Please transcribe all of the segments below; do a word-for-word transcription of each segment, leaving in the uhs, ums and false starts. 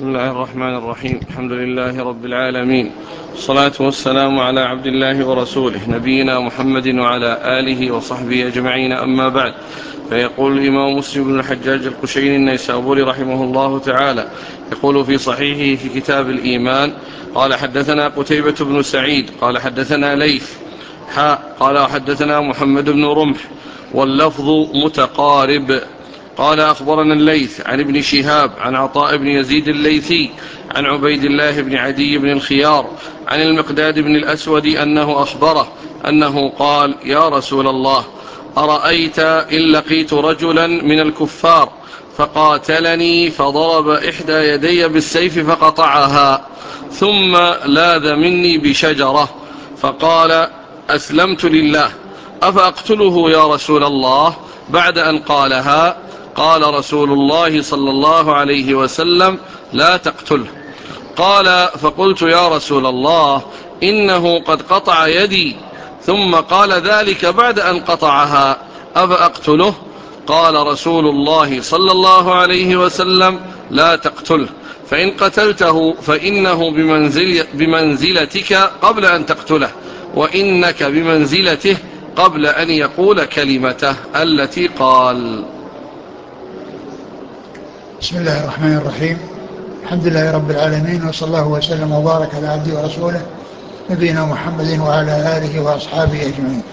بسم الله الرحمن الرحيم. الحمد لله رب العالمين، والصلاة والسلام على عبد الله ورسوله نبينا محمد وعلى آله وصحبه أجمعين، أما بعد. فيقول الإمام مسلم بن الحجاج القشيري النيسابوري رحمه الله تعالى، يقول في صحيحه في كتاب الإيمان: قال حدثنا قتيبة بن سعيد قال حدثنا ليث حاء قال حدثنا محمد بن رمح واللفظ متقارب. قال أخبرنا الليث عن ابن شهاب عن عطاء بن يزيد الليثي عن عبيد الله بن عدي بن الخيار عن المقداد بن الأسود أنه أخبره أنه قال: يا رسول الله، أرأيت إن لقيت رجلا من الكفار فقاتلني فضرب إحدى يدي بالسيف فقطعها، ثم لاذ مني بشجرة فقال: أسلمت لله، أفأقتله يا رسول الله بعد أن قالها؟ قال رسول الله صلى الله عليه وسلم: لا تقتله. قال: فقلت: يا رسول الله، إنه قد قطع يدي ثم قال ذلك بعد أن قطعها، أفأقتله؟ قال رسول الله صلى الله عليه وسلم: لا تقتله، فإن قتلته فإنه بمنزل بمنزلتك قبل أن تقتله، وإنك بمنزلته قبل أن يقول كلمته التي قال. بسم الله الرحمن الرحيم. الحمد لله رب العالمين، وصلى الله وسلم وبارك على عبده ورسوله نبينا محمد وعلى آله وأصحابه أجمعين.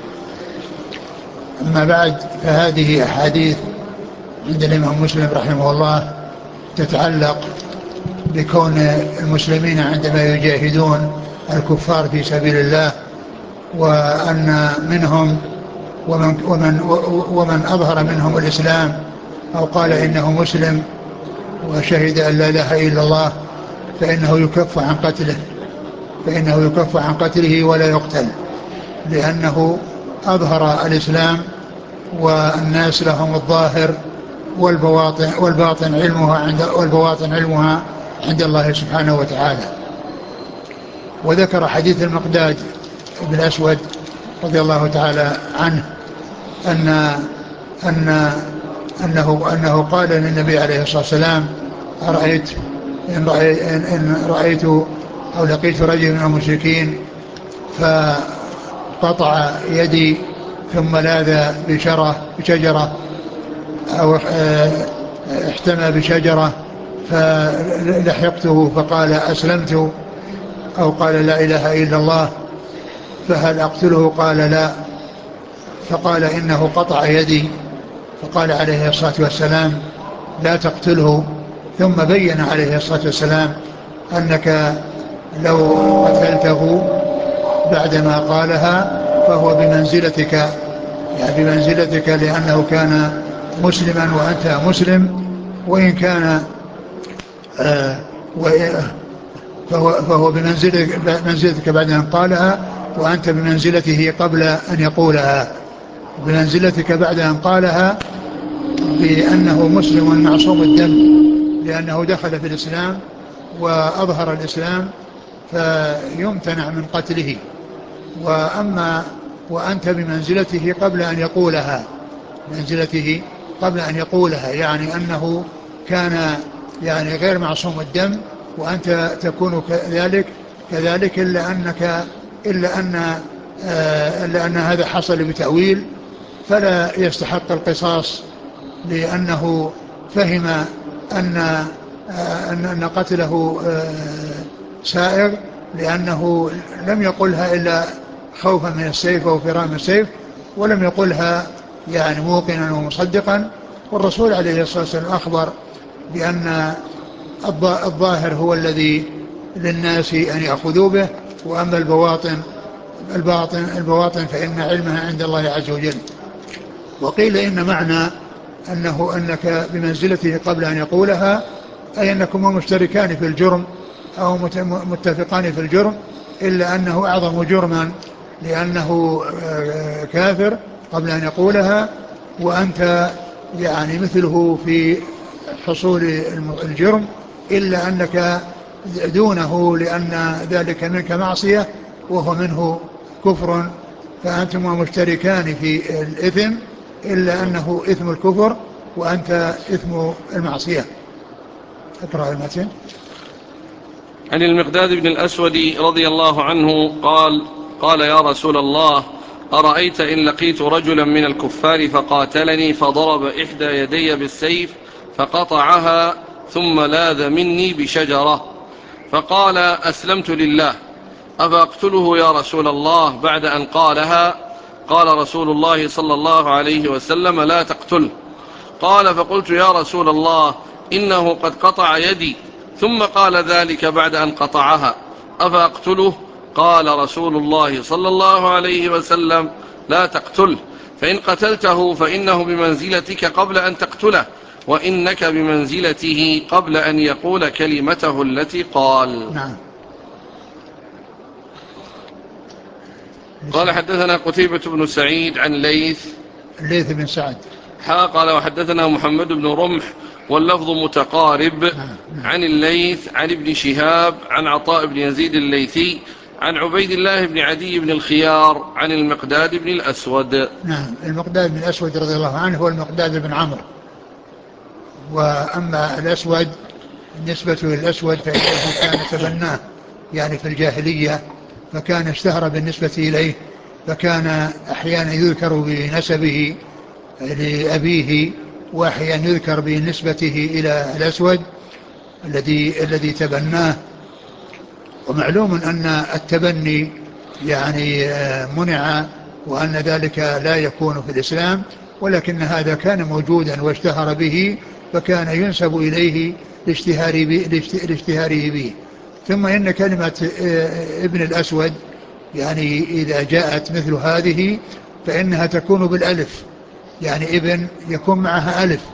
أما بعد، فهذه أحاديث عند الإمام مسلم رحمه الله تتعلق بكون المسلمين عندما يجاهدون الكفار في سبيل الله، وأن منهم ومن, ومن, ومن أظهر منهم الإسلام أو قال إنه مسلم وشهد أن لا إله إلا الله فإنه يكف عن قتله فإنه يكف عن قتله ولا يقتل، لأنه أظهر الإسلام والناس لهم الظاهر والبواطن, والباطن علمها عند والبواطن علمها عند الله سبحانه وتعالى. وذكر حديث المقداد بن الأسود رضي الله تعالى عنه أن أن أنه, أنه قال للنبي عليه الصلاة والسلام: أرأيت إن, رأيت إن رأيت أو لقيت رجل من المشركين فقطع يدي ثم لاذ بشجرة بشجرة أو احتمى بشجرة فلحقته فقال: أسلمت، أو قال: لا إله إلا الله، فهل أقتله؟ قال: لا. فقال: إنه قطع يدي. فقال عليه الصلاة والسلام: لا تقتله. ثم بين عليه الصلاة والسلام أنك لو قتلته بعدما قالها فهو بمنزلتك، يعني بمنزلتك، لأنه كان مسلما وأنت مسلم، وإن كان آه فهو, فهو بمنزلتك بعد أن قالها، وأنت بمنزلته قبل أن يقولها. بمنزلتك بعد أن قالها بأنه مسلم معصوم الدم، لأنه دخل في الإسلام وأظهر الإسلام فيمتنع من قتله. وأما وأنت بمنزلته قبل أن يقولها، منزلته قبل أن يقولها، يعني أنه كان يعني غير معصوم الدم وأنت تكون كذلك كذلك إلا أنك إلا أن إلا أن هذا حصل بتأويل فلا يستحق القصاص، لأنه فهم أن أن قتله سائغ، لأنه لم يقلها إلا خوفا من السيف أو فرارا من السيف، ولم يقلها يعني موقنا ومصدقا. والرسول عليه الصلاة والسلام أخبر بأن الظاهر هو الذي للناس أن يأخذوا به، وأما البواطن الباطن البواطن فإن علمها عند الله عز وجل. وقيل إن معنى أنه أنك بمنزلته قبل أن يقولها أي أنكما مشتركان في الجرم أو متفقان في الجرم، إلا أنه أعظم جرما لأنه كافر قبل أن يقولها، وأنت يعني مثله في حصول الجرم، إلا أنك دونه لأن ذلك منك معصية وهو منه كفر، فأنتما مشتركان في الإثم، إلا أنه إثم الكفر وأنت إثم المعصية. اقرأ المتن. عن المقداد بن الأسود رضي الله عنه قال قال يا رسول الله أرأيت إن لقيت رجلا من الكفار فقاتلني فضرب إحدى يدي بالسيف فقطعها ثم لاذ مني بشجرة فقال أسلمت لله أفأقتله يا رسول الله بعد أن قالها؟ قال رسول الله صلى الله عليه وسلم لا تقتله. قال فقلت يا رسول الله إنه قد قطع يدي ثم قال ذلك بعد أن قطعها أفأقتله؟ قال رسول الله صلى الله عليه وسلم لا تقتله، فإن قتلته فإنه بمنزلتك قبل أن تقتله، وإنك بمنزلته قبل أن يقول كلمته التي قال. نعم. قال حدثنا قتيبة بن سعيد عن ليث الليث بن سعد حا قال وحدثنا محمد بن رمح واللفظ متقارب. نعم. نعم. عن الليث عن ابن شهاب عن عطاء بن يزيد الليثي عن عبيد الله بن عدي بن الخيار عن المقداد بن الأسود. نعم. المقداد بن الأسود رضي الله عنه هو المقداد بن عمرو، وأما الأسود بالنسبة للأسود فإنه كان تبناه يعني في الجاهلية، فكان اشتهر بالنسبة إليه، فكان أحيانا يذكر بنسبه لأبيه وأحيانا يذكر بنسبته إلى الأسود الذي الذي تبناه. ومعلوم أن التبني يعني منع، وأن ذلك لا يكون في الإسلام، ولكن هذا كان موجودا واشتهر به، فكان ينسب إليه لاشتهاره به. ثم إن كلمة ابن الأسود يعني إذا جاءت مثل هذه فإنها تكون بالألف، يعني ابن يكون معها ألف،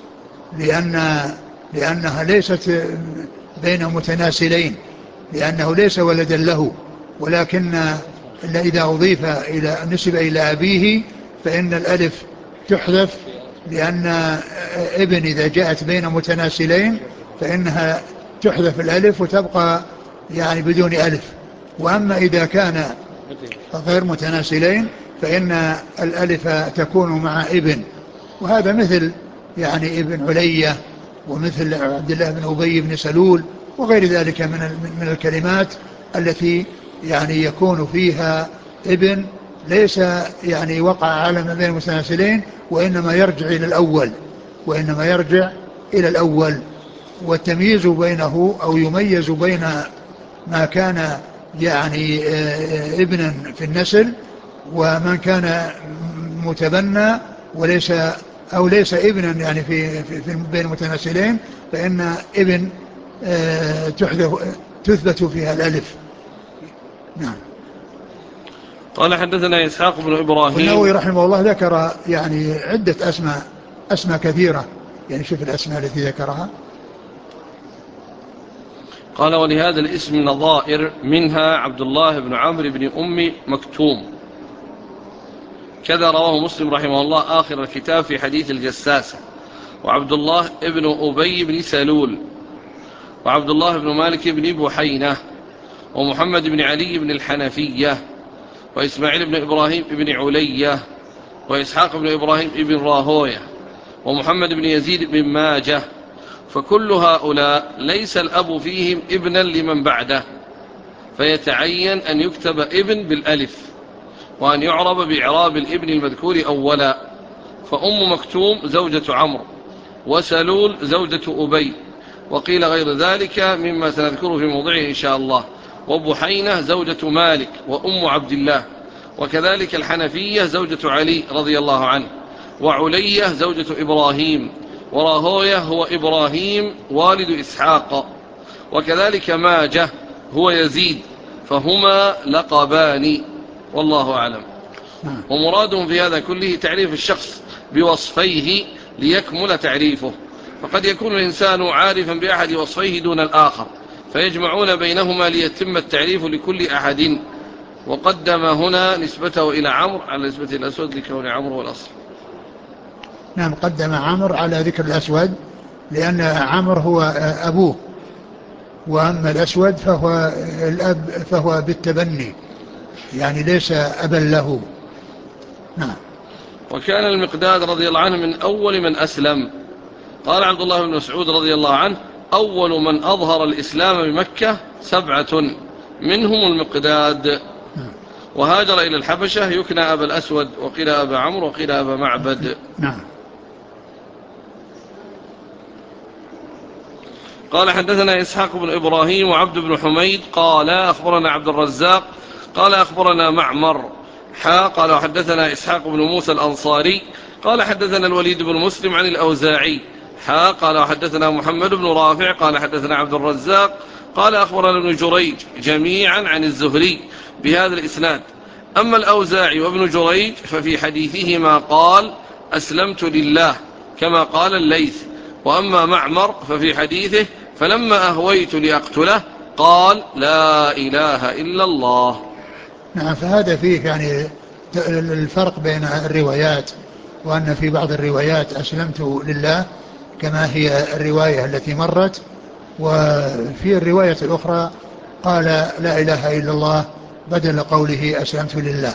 لأن لأنها ليست بين متناسلين، لأنه ليس ولدا له، ولكن إذا أضيف إلى نسب إلى أبيه فإن الألف تحذف، لأن ابن إذا جاءت بين متناسلين فإنها تحذف الألف وتبقى يعني بدون ألف. وأما إذا كان غير متناسلين فإن الألف تكون مع ابن، وهذا مثل يعني ابن علية ومثل عبد الله بن أبي بن سلول وغير ذلك من من الكلمات التي يعني يكون فيها ابن ليس يعني وقع على ما بين المتناسلين، وإنما يرجع إلى الأول وإنما يرجع إلى الأول والتمييز بينه أو يميز بين ما كان يعني ابنا في النسل ومن كان متبنى وليس أو ليس ابنا يعني في, في, في بين المتناسلين، فإن ابن تحذف تثبت فيها الألف. نعم. قال حدثنا إسحاق بن إبراهيم. والنووي رحمه الله ذكر يعني عدة أسماء أسماء كثيرة، يعني شوف الأسماء التي ذكرها. قال ولهذا الاسم نظائر، منها عبد الله بن عمرو بن أم مكتوم، كذا رواه مسلم رحمه الله آخر الكتاب في حديث الجساسة، وعبد الله بن أبي بن سلول، وعبد الله بن مالك بن بحينة، ومحمد بن علي بن الحنفية، وإسماعيل بن إبراهيم بن علية، وإسحاق بن إبراهيم بن راهوية، ومحمد بن يزيد بن ماجه. فكل هؤلاء ليس الأب فيهم ابنا لمن بعده، فيتعين أن يكتب ابن بالألف، وأن يعرب بإعراب الابن المذكور أولا. فأم مكتوم زوجة عمرو، وسلول زوجة أبي، وقيل غير ذلك مما سنذكره في موضعه إن شاء الله. وبحينة زوجة مالك وأم عبد الله، وكذلك الحنفية زوجة علي رضي الله عنه، وعلية زوجة إبراهيم، وراهوية هو إبراهيم والد إسحاق، وكذلك ماجه هو يزيد، فهما لقبان والله أعلم. ومرادهم في هذا كله تعريف الشخص بوصفيه ليكمل تعريفه، فقد يكون الإنسان عارفا بأحد وصفيه دون الآخر، فيجمعون بينهما ليتم التعريف لكل أحد. وقدم هنا نسبته إلى عمرو على نسبة الأسود لكون عمرو هو الأصل. نعم، قدم عمرو على ذكر الأسود لأن عمرو هو أبوه، وأما الأسود فهو الأب فهو بالتبني، يعني ليس أبا له. نعم. وكان المقداد رضي الله عنه من أول من أسلم. قال عبد الله بن مسعود رضي الله عنه أول من أظهر الإسلام بمكة سبعة منهم المقداد، وهاجر إلى الحبشة يكنى أبا الأسود، وقيل أبا عمرو، وقيل أبا معبد. نعم. قال حدثنا إسحاق بن إبراهيم وعبد بن حميد قال أخبرنا عبد الرزاق قال أخبرنا معمر حا قال وحدثنا إسحاق بن موسى الأنصاري قال حدثنا الوليد بن مسلم عن الأوزاعي حا قال وحدثنا محمد بن رافع قال حدثنا عبد الرزاق قال أخبرنا ابن جريج جميعا عن الزهري بهذا الإسناد. أما الأوزاعي وابن جريج ففي حديثهما قال أسلمت لله كما قال الليث، وأما معمر ففي حديثه فلما أهويت لأقتله قال لا إله إلا الله. نعم. فهذا فيه يعني الفرق بين الروايات، وأن في بعض الروايات أسلمت لله كما هي الرواية التي مرت، وفي الرواية الأخرى قال لا إله إلا الله بدل قوله أسلمت لله.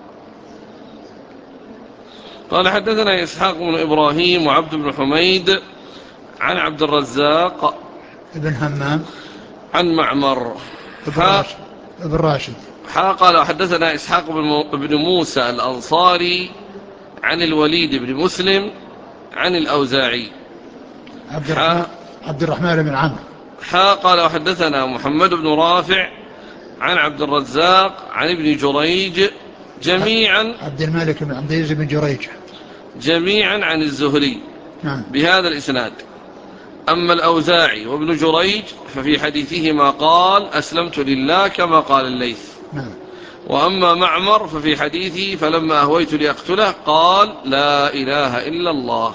قال حدثنا إسحاق بن إبراهيم وعبد بن حميد عن عبد الرزاق ابن همام عن معمر ابن راشد, ابن راشد. حا قال حدثنا إسحاق بن موسى الأنصاري عن الوليد بن مسلم عن الأوزاعي عبد الرحمن, عبد الرحمن بن عمرو حا قال وحدثنا محمد بن رافع عن عبد الرزاق عن ابن جريج جميعا عبد الملك بن عبد العزيز بن جريج جميعا عن الزهري نعم. بهذا الإسناد. أما الأوزاعي وابن جريج ففي حديثهما قال أسلمت لله كما قال الليث. نعم. وأما معمر ففي حديثه فلما أهويت لأقتله قال لا إله إلا الله.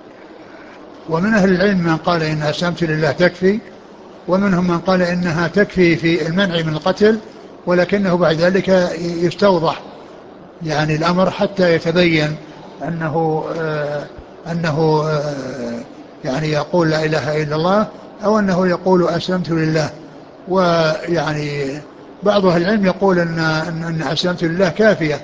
ومن أهل العلم من قال إن أسلمت لله تكفي، ومنهم من قال إنها تكفي في المنع من القتل، ولكنه بعد ذلك يستوضح يعني الأمر حتى يتبين أنه آه أنه آه يعني يقول لا إله إلا الله أو أنه يقول أسلمت لله. ويعني بعض أهل العلم يقول أن, أن أسلمت لله كافية،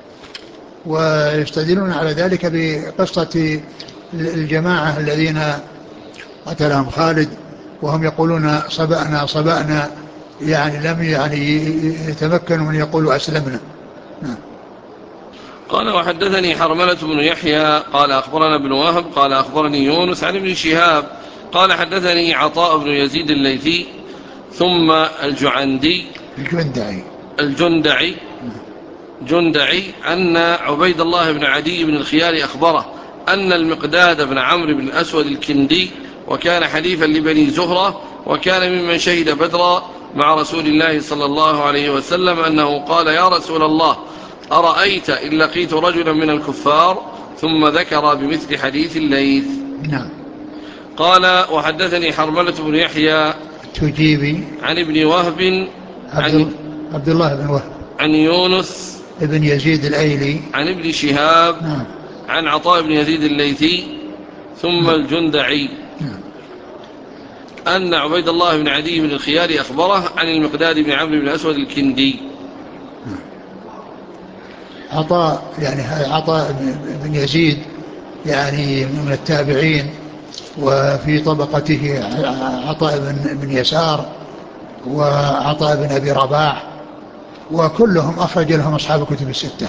ويستدلون على ذلك بقصة الجماعة الذين قتلهم خالد وهم يقولون صبأنا صبأنا، يعني لم يعني يتمكنوا من يقولوا أسلمنا. نعم. قال وحدثني حرملة بن يحيى قال أخبرنا ابن وهب قال أخبرني يونس عن ابن شهاب قال حدثني عطاء بن يزيد الليثي ثم الجعندي الجندعي الجندعي جندعي أن عبيد الله بن عدي بن الخيار أخبره أن المقداد بن عمرو بن الأسود الكندي وكان حليفا لبني زهرة وكان ممن شهد بدرا مع رسول الله صلى الله عليه وسلم أنه قال يا رسول الله أرأيت إن لقيت رجلا من الكفار، ثم ذكر بمثل حديث الليث. نعم. قال وحدثني حرملة بن يحيى التجيبي عن ابن وهب عن عبد الله بن وهب عن يونس ابن يزيد الأيلي عن ابن شهاب نعم. عن عطاء بن يزيد الليثي ثم نعم. الجندعي نعم. أن عبيد الله بن عدي بن الخيار أخبره عن المقداد بن عمرو بن أسود الكندي. نعم. عطاء يعني عطاء بن يزيد يعني من التابعين، وفي طبقته عطاء بن, بن يسار وعطاء بن أبي رباح، وكلهم أخرج لهم أصحاب الكتب الستة.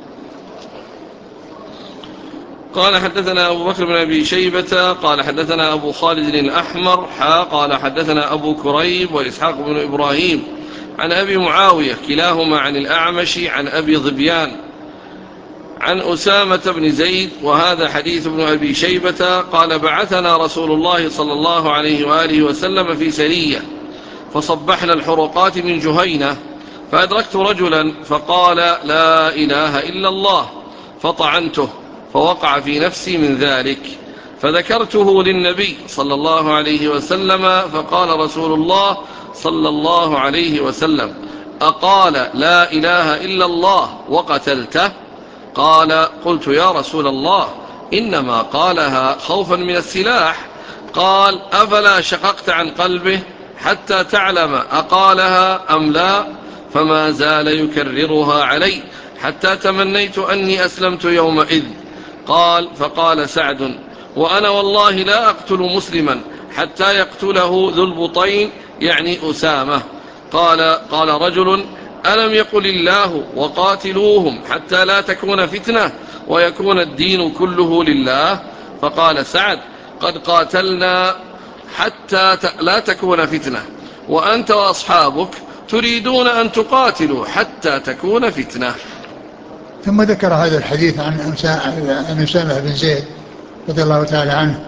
قال حدثنا أبو بكر بن أبي شيبة قال حدثنا أبو خالد الأحمر حا قال حدثنا أبو كريب وإسحاق بن إبراهيم عن أبي معاوية كلاهما عن الأعمش عن أبي ظبيان عن أسامة بن زيد، وهذا حديث ابن أبي شيبة قال بعثنا رسول الله صلى الله عليه وآله وسلم في سرية فصبحنا الحرقات من جهينة، فأدركت رجلا فقال لا إله إلا الله فطعنته فوقع في نفسي من ذلك، فذكرته للنبي صلى الله عليه وسلم فقال رسول الله صلى الله عليه وسلم أقال لا إله إلا الله وقتلته؟ قال قلت يا رسول الله إنما قالها خوفا من السلاح. قال أفلا شققت عن قلبه حتى تعلم أقالها أم لا؟ فما زال يكررها علي حتى تمنيت أني أسلمت يومئذ. قال فقال سعد وأنا والله لا أقتل مسلما حتى يقتله ذو البطين يعني أسامة. قال قال رجل: ألم يقل الله وقاتلوهم حتى لا تكون فتنة ويكون الدين كله لله؟ فقال سعد: قد قاتلنا حتى لا تكون فتنة، وأنت وأصحابك تريدون أن تقاتلوا حتى تكون فتنة. ثم ذكر هذا الحديث عن أسامة بن زيد رضي الله تعالى عنه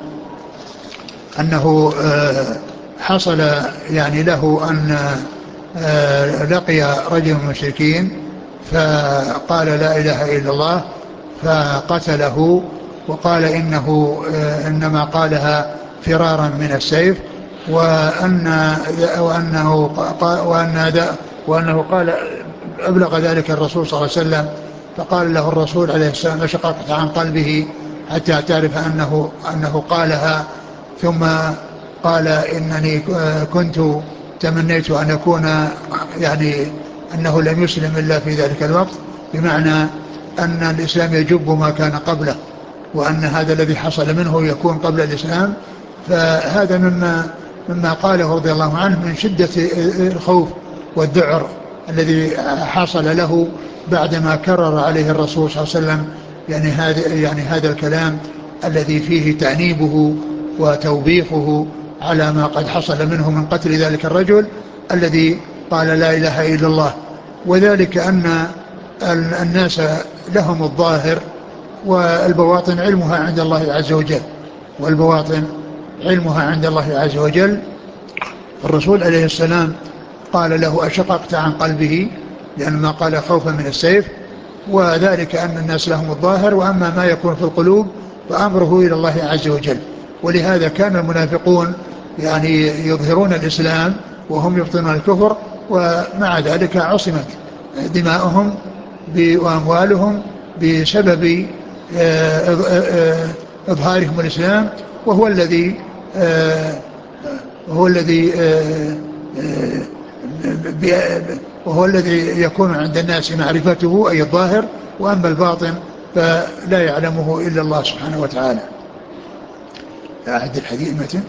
أنه حصل يعني له أن لقي رجل من المشركين فقال لا إله إلا الله فقتله، وقال إنه إنما قالها فرارا من السيف، وأن وأنه وأن وأنه قال أبلغ ذلك الرسول صلى الله عليه وسلم، فقال له الرسول عليه السلام: أشققت عن قلبه حتى تعرف أنه أنه قالها؟ ثم قال: إنني كنت تمنيت أن يكون يعني أنه لم يسلم إلا في ذلك الوقت، بمعنى أن الإسلام يجب ما كان قبله، وأن هذا الذي حصل منه يكون قبل الإسلام. فهذا مما مما قاله رضي الله عنه من شدة الخوف والذعر الذي حصل له بعدما كرر عليه الرسول صلى الله عليه وسلم يعني هذا يعني هذا الكلام الذي فيه تأنيبه وتوبيخه على ما قد حصل منه من قتل ذلك الرجل الذي قال لا إله إلا الله. وذلك أن الناس لهم الظاهر والبواطن علمها عند الله عز وجل، والبواطن علمها عند الله عز وجل. الرسول عليه السلام قال له: أشققت عن قلبه، لأن ما قال خوفا من السيف، وذلك أن الناس لهم الظاهر، وأما ما يكون في القلوب فأمره إلى الله عز وجل. ولهذا كان المنافقون يعني يظهرون الإسلام وهم يبطنون الكفر، ومع ذلك عصمت دماؤهم وأموالهم بسبب إظهارهم الإسلام، وهو الذي هو الذي وهو الذي يكون عند الناس معرفته أي الظاهر، وأما الباطن فلا يعلمه إلا الله سبحانه وتعالى. أعد الحديث متن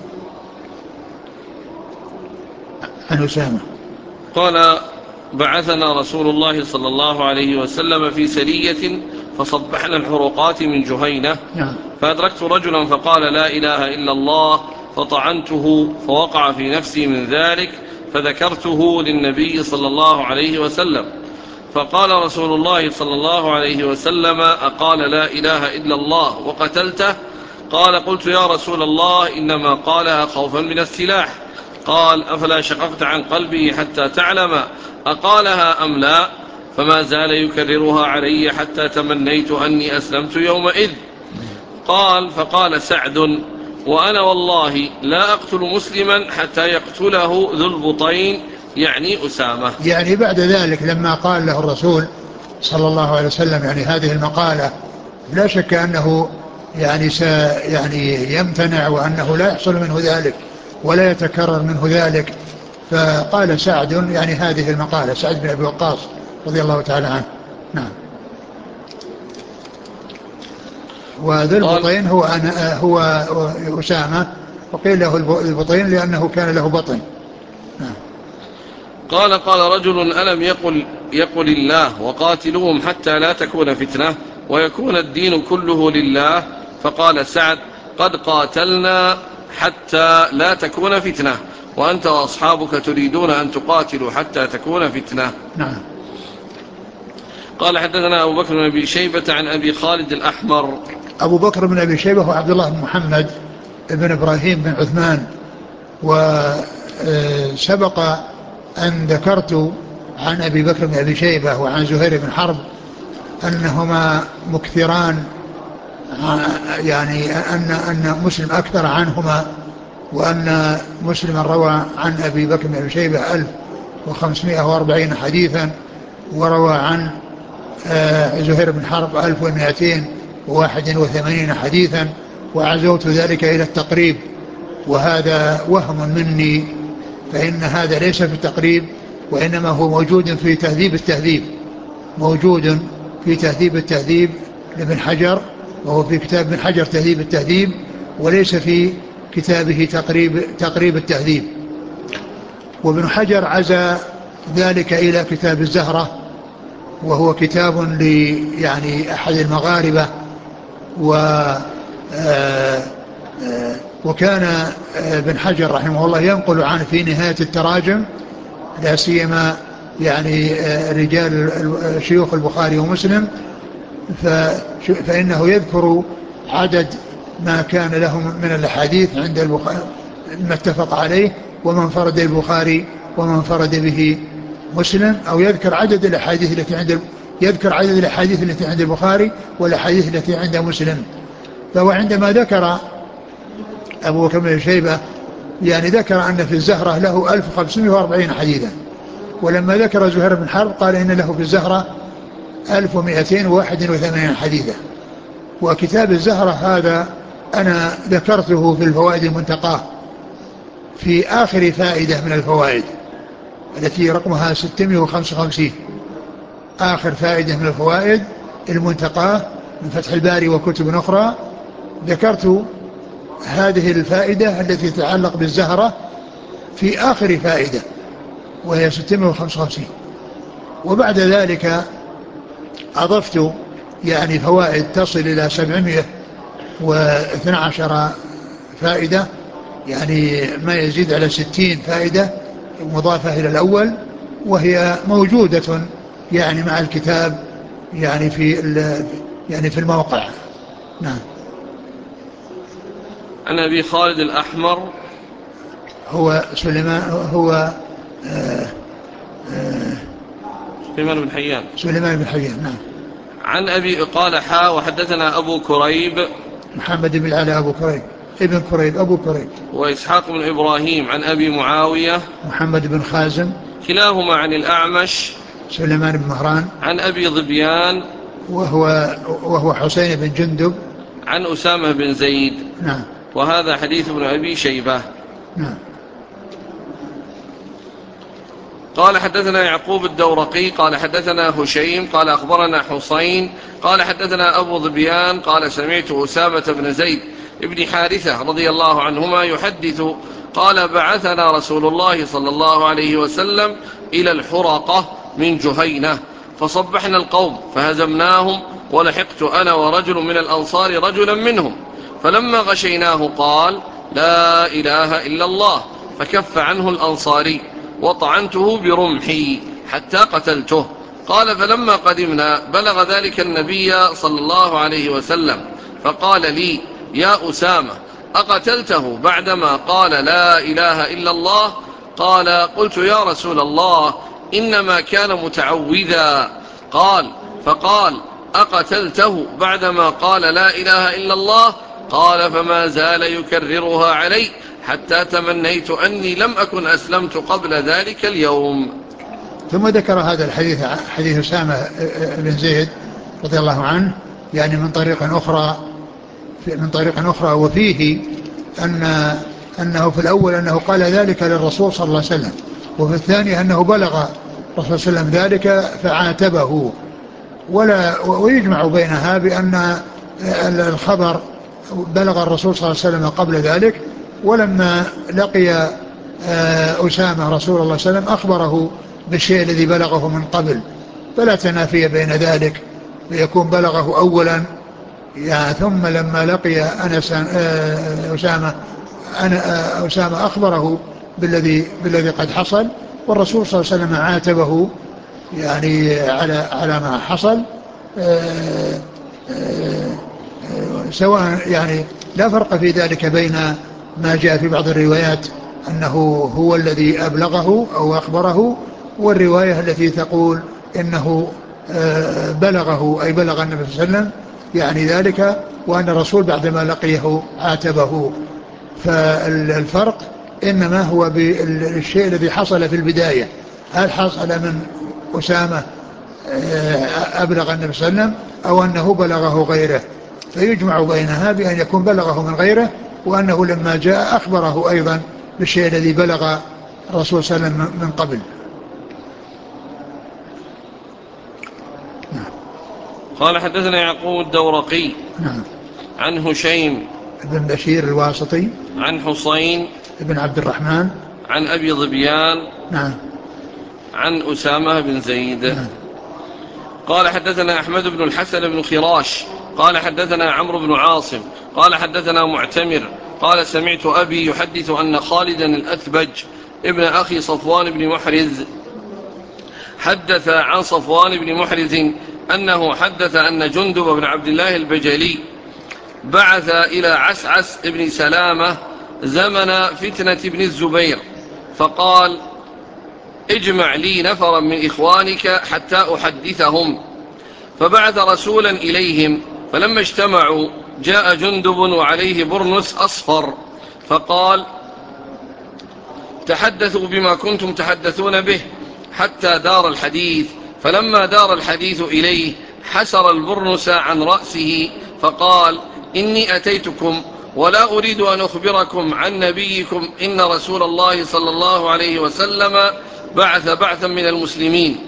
عن أسامة قال: بعثنا رسول الله صلى الله عليه وسلم في سرية فصبحنا الحروقات من جهينة، نعم. فأدركت رجلا فقال لا إله إلا الله، فطعنته فوقع في نفسي من ذلك، فذكرته للنبي صلى الله عليه وسلم، فقال رسول الله صلى الله عليه وسلم: أقال لا إله إلا الله وقتلته؟ قال: قلت يا رسول الله إنما قالها خوفا من السلاح. قال: أفلا شققت عن قلبه حتى تعلم أقالها أم لا؟ فما زال يكررها علي حتى تمنيت أني أسلمت يومئذ. قال: فقال سعد: وأنا والله لا أقتل مسلما حتى يقتله ذو البطين يعني أسامة. يعني بعد ذلك لما قال له الرسول صلى الله عليه وسلم يعني هذه المقالة، لا شك أنه يعني سي يعني يمتنع، وأنه لا يحصل منه ذلك ولا يتكرر منه ذلك. فقال سعد يعني هذه المقالة، سعد بن أبي وقاص رضي الله تعالى عنه. نعم. وذو البطين هو أنا هو أسامة، وقيل له البطين لأنه كان له بطن. نعم. قال: قال رجل: ألم يقل, يقل الله وقاتلوهم حتى لا تكون فتنة ويكون الدين كله لله؟ فقال سعد: قد قاتلنا حتى لا تكون فتنة، وأنت وأصحابك تريدون أن تقاتلوا حتى تكون فتنة. نعم. قال: حدثنا أبو بكر بن أبي شيبة عن أبي خالد الأحمر. أبو بكر بن أبي شيبة هو عبد الله بن محمد بن إبراهيم بن عثمان، وسبق أن ذكرت عن أبي بكر بن أبي شيبة وعن زهير بن حرب أنهما مكثران، يعني أن أن مسلم أكثر عنهما، وأن مسلم روى عن أبي بكر بن أبي شيبة ألف وخمسمائة وأربعين حديثا، وروى عن زهير بن حرب ألف ومائتين وواحد وثمانين حديثا، وعزوت ذلك إلى التقريب، وهذا وهم مني، فإن هذا ليس في التقريب، وإنما هو موجود في تهذيب التهذيب، موجود في تهذيب التهذيب لابن حجر، وهو في كتاب ابن حجر تهذيب التهذيب، وليس في كتابه تقريب, تقريب التهذيب. وابن حجر عزى ذلك إلى كتاب الزهرة، وهو كتاب ل يعني أحد المغاربة، و آه آه وكان ابن حجر رحمه الله ينقل عنه في نهاية التراجم، لا سيما يعني رجال شيوخ البخاري ومسلم، فإنه يذكر عدد ما كان لهم من الأحاديث عند البخاري ما اتفق عليه، ومن انفرد البخاري ومن انفرد به مسلم، أو يذكر عدد الأحاديث التي عند يذكر عدد الأحاديث التي عند البخاري والأحاديث التي عند مسلم. فهو عندما ذكر أبو بكر بن شيبة يعني ذكر أن في الزهرة له ألف وخمسمائة وأربعين حديثا، ولما ذكر زهير بن حرب قال إن له في الزهرة ألف ومئتين وواحد وثمانين حديثا. وكتاب الزهرة هذا أنا ذكرته في الفوائد المنتقاه في آخر فائدة من الفوائد التي رقمها ستمائة وخمسة وخمسين، آخر فائدة من الفوائد المنتقاه من فتح الباري وكتب أخرى، ذكرت هذه الفائدة التي تتعلق بالزهرة في آخر فائدة وهي ستمائة وخمسة وخمسين. وبعد ذلك أضفت يعني فوائد تصل إلى سبعمائة واثني عشر فائدة، يعني ما يزيد على ستين فائدة مضافة إلى الأول، وهي موجودة يعني مع الكتاب يعني في يعني في الموقع. نعم. عن أبي خالد الأحمر هو سليمان هو آه آه سليمان بن حيان سليمان بن حيان. نعم. عن أبي قال حا وحدثنا أبو كريب محمد بن العلاء أبو كريب ابن كريب أبو كريب وإسحاق بن إبراهيم عن أبي معاوية محمد بن خازم كلاهما عن الأعمش سليمان بن مهران عن أبي ظبيان وهو وهو حسين بن جندب عن أسامة بن زيد. نعم. وهذا حديث ابن أبي شيبة. نعم. قال حدثنا يعقوب الدورقي قال حدثنا هشيم قال أخبرنا حسين قال حدثنا أبو ظبيان قال سمعت أسامة بن زيد ابن حارثة رضي الله عنهما يحدث قال بعثنا رسول الله صلى الله عليه وسلم إلى الحرقة من جهينة فصبحنا القوم فهزمناهم، ولحقت أنا ورجل من الأنصار رجلا منهم، فلما غشيناه قال لا إله إلا الله، فكف عنه الأنصاري وطعنته برمحي حتى قتلته. قال فلما قدمنا بلغ ذلك النبي صلى الله عليه وسلم فقال لي يا أسامة أقتلته بعدما قال لا إله إلا الله؟ قال قلت يا رسول الله إنما كان متعوذا. قال فقال أقتلته بعدما قال لا إله إلا الله؟ قال فما زال يكررها علي حتى تمنيت أني لم أكن أسلمت قبل ذلك اليوم. ثم ذكر هذا الحديث حديث أسامة بن زيد رضي الله عنه يعني من طريق أخرى من طريق أخرى وفيه أن أنه في الأول أنه قال ذلك للرسول صلى الله عليه وسلم، وفي الثاني أنه بلغ الرسول صلى الله عليه وسلم ذلك فعاتبه. ولا ويجمع بينها بأن الخبر بلغ الرسول صلى الله عليه وسلم قبل ذلك، ولما لقي أسامة رسول الله صلى الله عليه وسلم أخبره بالشيء الذي بلغه من قبل، فلا تنافي بين ذلك، ليكون بلغه أولا يعني ثم لما لقي أنس أسامة أنا أسامة أخبره بالذي بالذي قد حصل، والرسول صلى الله عليه وسلم عاتبه يعني على على ما حصل. آآ آآ سواء يعني لا فرق في ذلك بين ما جاء في بعض الروايات أنه هو الذي أبلغه أو أخبره، والرواية التي تقول إنه بلغه أي بلغ النبي صلى الله عليه وسلم يعني ذلك، وأن الرسول بعدما لقيه عاتبه. فالفرق إنما هو بالشيء الذي حصل في البداية، هل حصل من أسامة أبلغ النبي صلى الله عليه وسلم أو أنه بلغه غيره، فيجمع بينها بأن يكون بلغه من غيره، وأنه لما جاء أخبره أيضا بالشيء الذي بلغ الرسول صلى الله عليه وسلم من قبل. قال حدثنا يعقوب الدورقي نعم. عن هشيم بن بشير الواسطي عن حسين بن عبد الرحمن عن أبي ظبيان نعم عن أسامة بن زيد نعم. قال حدثنا أحمد بن الحسن بن خراش قال حدثنا عمرو بن عاصم قال حدثنا معتمر قال سمعت أبي يحدث أن خالدا الأثبج ابن أخي صفوان بن محرز حدث عن صفوان بن محرز أنه حدث أن جندب بن عبد الله البجلي بعث إلى عسعس بن سلامة زمن فتنة ابن الزبير فقال اجمع لي نفرا من إخوانك حتى أحدثهم، فبعث رسولا إليهم، فلما اجتمعوا جاء جندب وعليه برنس أصفر فقال تحدثوا بما كنتم تحدثون به حتى دار الحديث، فلما دار الحديث إليه حسر البرنس عن رأسه فقال إني أتيتكم ولا أريد أن أخبركم عن نبيكم إن رسول الله صلى الله عليه وسلم بعث بعثا من المسلمين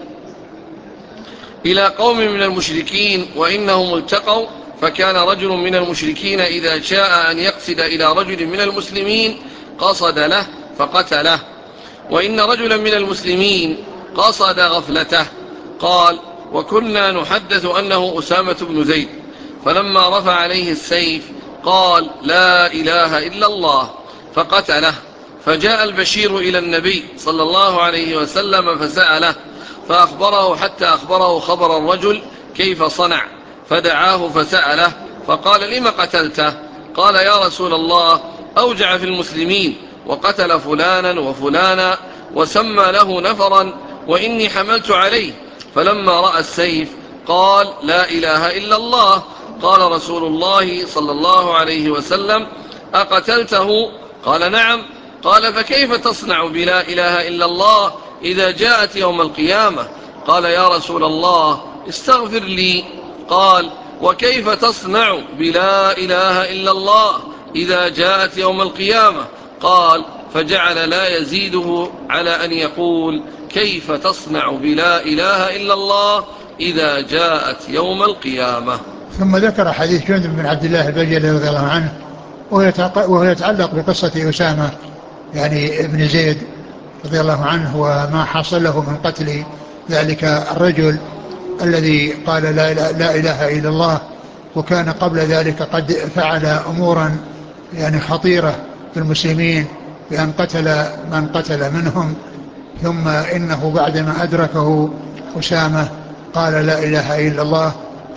إلى قوم من المشركين وإنهم التقوا، فكان رجل من المشركين إذا شاء أن يقصد إلى رجل من المسلمين قصد له فقتله، وإن رجلا من المسلمين قصد غفلته. قال وكنا نحدث أنه أسامة بن زيد، فلما رفع عليه السيف قال لا إله إلا الله فقتله، فجاء البشير إلى النبي صلى الله عليه وسلم فسأله فأخبره حتى أخبره خبر الرجل كيف صنع، فدعاه فسأله فقال لم قتلته؟ قال يا رسول الله أوجع في المسلمين وقتل فلانا وفلانا وسمى له نفرا وإني حملت عليه، فلما رأى السيف قال لا إله إلا الله. قال رسول الله صلى الله عليه وسلم أقتلته؟ قال نعم. قال فكيف تصنع بلا إله إلا الله إذا جاءت يوم القيامة؟ قال يا رسول الله استغفر لي. قال وكيف تصنع بلا إله إلا الله إذا جاءت يوم القيامة؟ قال فجعل لا يزيده على أن يقول كيف تصنع بلا إله إلا الله إذا جاءت يوم القيامة. ثم ذكر حديث جندب بن عبد الله البجلي رضي الله عنه وهو يتعلق بقصة أسامة يعني ابن زيد رضي الله عنه وما حصل له من قتل ذلك الرجل الذي قال لا, لا إله إلا الله، وكان قبل ذلك قد فعل أمورا يعني خطيرة في المسلمين بأن قتل من قتل منهم، ثم إنه بعدما أدركه أسامة قال لا إله إلا الله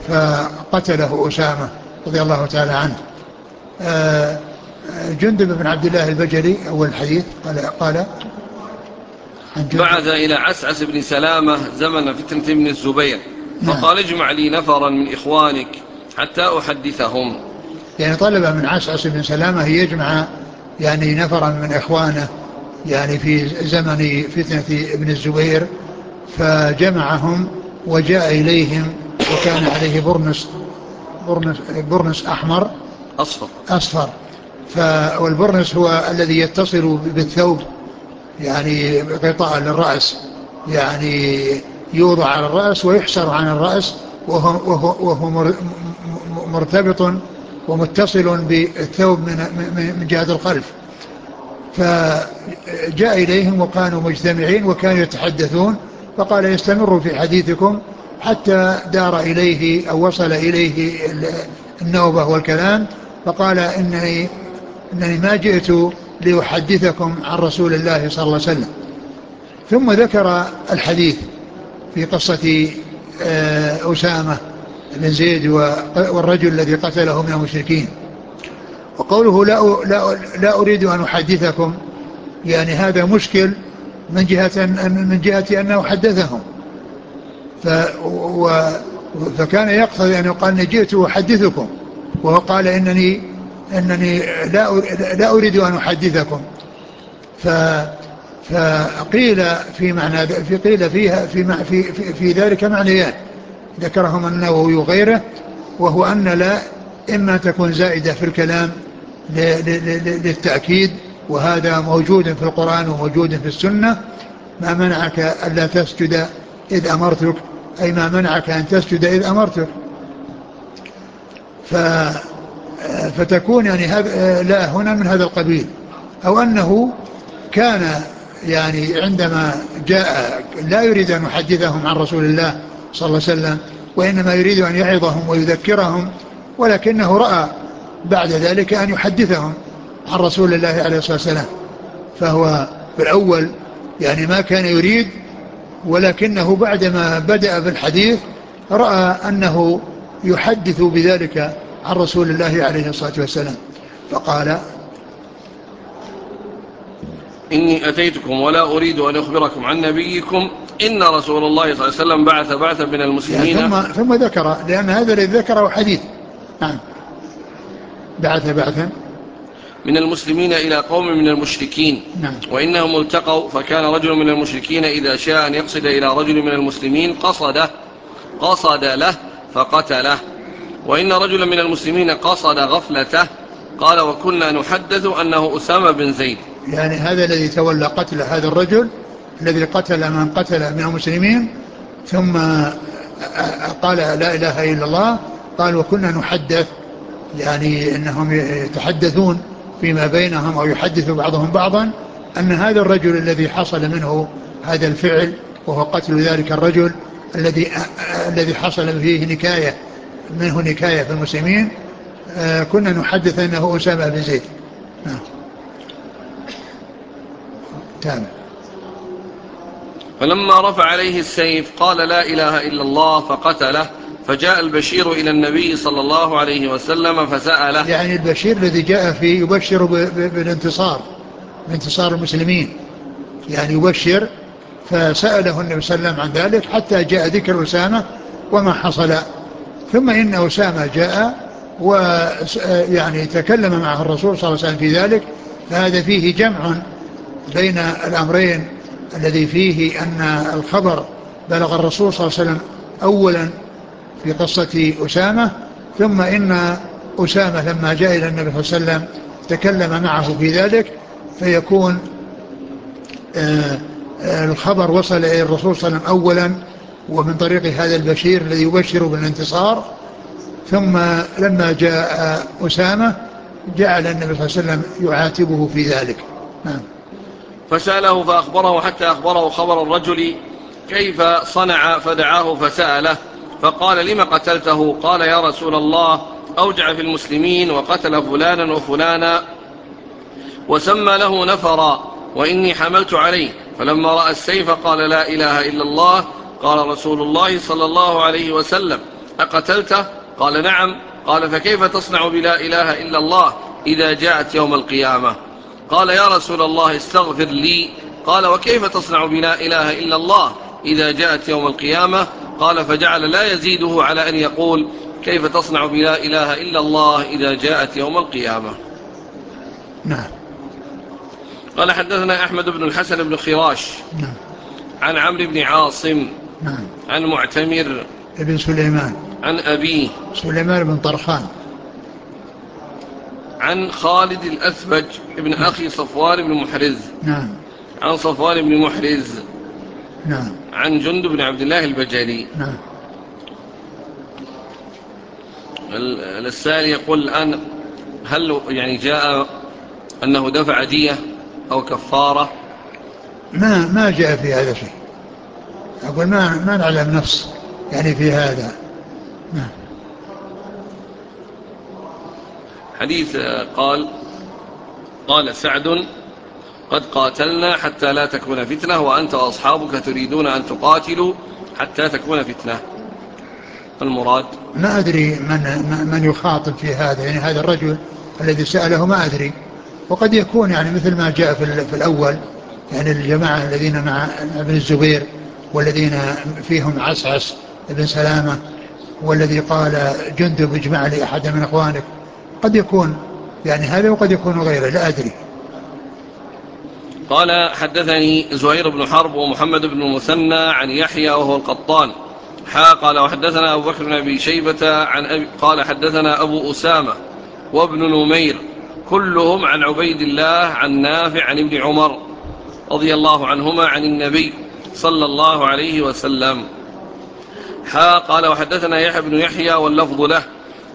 فقتله أسامة رضي الله تعالى عنه. جندب بن عبد الله البجلي أول الحديث قال, قال بعث إلى عسعس بن سلامة زمن فتنة ابن الزبير فقال اجمع لي نفرا من إخوانك حتى أحدثهم، يعني طلب من عسعس بن سلامة يجمع يعني نفرا من إخوانه يعني في زمن فتنة ابن الزبير، فجمعهم وجاء إليهم وكان عليه برنس برنس, برنس أحمر أصفر, أصفر والبرنس هو الذي يتصل بالثوب يعني غطاء للرأس، يعني يوضع على الرأس ويحسر عن الرأس وهو, وهو, وهو مرتبط ومتصل بالثوب من, من جهة الخلف. فجاء إليهم وكانوا مجتمعين وكانوا يتحدثون، فقال يستمروا في حديثكم حتى دار إليه أو وصل إليه النوبة والكلام، فقال إنني, إنني ما جئت لأحدثكم عن رسول الله صلى الله عليه وسلم. ثم ذكر الحديث في قصة أسامة بن زيد والرجل الذي قتله من المشركين، وقوله لا, لا, لا أريد أن أحدثكم يعني هذا مشكل من جهة, من جهة أنه حدثهم، فكان يقتضي أن يقال أني جئت أحدثكم، وهو قال إنني, إنني لا, لا أريد أن أحدثكم. فقيل في معنى في قيل فيها في, في, في, في ذلك معنيان ذكرهما النووي وغيره، وهو أن لا إما تكون زائدة في الكلام للتأكيد، وهذا موجود في القرآن وموجود في السنة، ما منعك ألا تسجد إذ أمرتك، أي ما منعك أن تسجد إذ أمرتك. فتكون يعني لا هنا من هذا القبيل، أو أنه كان يعني عندما جاء لا يريد أن يحدثهم عن رسول الله صلى الله عليه وسلم، وإنما يريد أن يعظهم ويذكرهم، ولكنه رأى بعد ذلك أن يحدثهم عن رسول الله عليه الصلاة والسلام. فهو في الأول يعني ما كان يريد، ولكنه بعدما بدأ بالحديث رأى أنه يحدث بذلك عن رسول الله عليه الصلاة والسلام، فقال: إني أتيتكم ولا أريد أن أخبركم عن نبيكم إن رسول الله صلى الله عليه وسلم بعث بعثا من المسلمين. يعني ثم, ثم ذكر، لأن هذا الذي ذكره حديث. نعم. بعث بعثا من المسلمين إلى قوم من المشركين. نعم. وإنهم التقوا، فكان رجل من المشركين إذا شاء أن يقصد إلى رجل من المسلمين قصده قصد له فقتله، وإن رجلا من المسلمين قصد غفلته. قال: وكنا نحدث أنه أسامة بن زيد. يعني هذا الذي تولى قتل هذا الرجل الذي قتل من قتل من المسلمين ثم قال لا إله إلا الله، قال: وكنا نحدث، يعني أنهم يتحدثون فيما بينهم أو يحدث بعضهم بعضا أن هذا الرجل الذي حصل منه هذا الفعل وهو قتل ذلك الرجل الذي الذي حصل فيه نكاية منه نكاية في المسلمين، كنا نحدث أنه أسامة بن زيد. تمام. فلما رفع عليه السيف قال: لا إله إلا الله، فقتله. فجاء البشير إلى النبي صلى الله عليه وسلم فسأله. يعني البشير الذي جاء فيه يبشر بالانتصار، بانتصار المسلمين، يعني يبشر. فسأله النبي صلى الله عليه وسلم عن ذلك حتى جاء ذكر أسامة وما حصل. ثم إن أسامة جاء ويعني تكلم معه الرسول صلى الله عليه وسلم في ذلك، فهذا فيه جمع بين الأمرين، الذي فيه أن الخبر بلغ الرسول صلى الله عليه وسلم أولا في قصة أسامة، ثم إن أسامة لما جاء إلى النبي صلى الله عليه وسلم تكلم معه في ذلك، فيكون آه الخبر وصل إلى الرسول صلى الله عليه وسلم أولا ومن طريق هذا البشير الذي يبشر بالانتصار، ثم لما جاء أسامة جعل النبي صلى الله عليه وسلم يعاتبه في ذلك. نعم. فسأله فأخبره حتى أخبره خبر الرجل كيف صنع، فدعاه فسأله فقال: لما قتلته؟ قال: يا رسول الله، أوجع في المسلمين وقتل فلانا وفلانا وسمى له نفرا، وإني حملت عليه. فلما رأى السيف قال: لا إله إلا الله. قال رسول الله صلى الله عليه وسلم: أقتلته؟ قال: نعم. قال: فكيف تصنع بلا إله إلا الله إذا جاءت يوم القيامة؟ قال: يا رسول الله، استغفر لي. قال: وكيف تصنع بلا إله إلا الله إذا جاءت يوم القيامة؟ قال: فجعل لا يزيده على أن يقول: كيف تصنع بلا إله إلا الله إذا جاءت يوم القيامة. نعم. قال: حدثنا أحمد بن الحسن بن خراش. نعم. عن عمرو بن عاصم. نعم. عن معتمر ابن سليمان. عن أبيه سليمان بن طرخان. عن خالد الأثبج ابن أخي صفوان بن محرز. نعم. عن صفوان بن محرز. نعم. عن جندب بن عبد الله البجلي. نعم. السائل يقول الآن: هل يعني جاء أنه دفع دية أو كفارة؟ ما ما جاء في هذا شيء. أقول ما ما نعلم نص يعني في هذا. نعم. حديث قال قال سعد: قد قاتلنا حتى لا تكون فتنة، وأنت وأصحابك تريدون أن تقاتلوا حتى تكون فتنة. المراد ما أدري من من يخاطب في هذا، يعني هذا الرجل الذي سأله ما أدري، وقد يكون يعني مثل ما جاء في, في الأول، يعني الجماعة الذين مع ابن الزبير والذين فيهم عسعس ابن سلامة والذي قال جندب اجمع لي أحد من أخوانك، قد يكون يعني هذا وقد يكون غيره، لا أدري. قال: حدثني زهير بن حرب ومحمد بن المثنى عن يحيى وهو القطان حا قال: وحدثنا أبو بكر بن أبي شيبة عن أبي قال: حدثنا أبو أسامة وابن نمير كلهم عن عبيد الله عن نافع عن ابن عمر رضي الله عنهما عن النبي صلى الله عليه وسلم حا قال: وحدثنا يحيى بن يحيى واللفظ له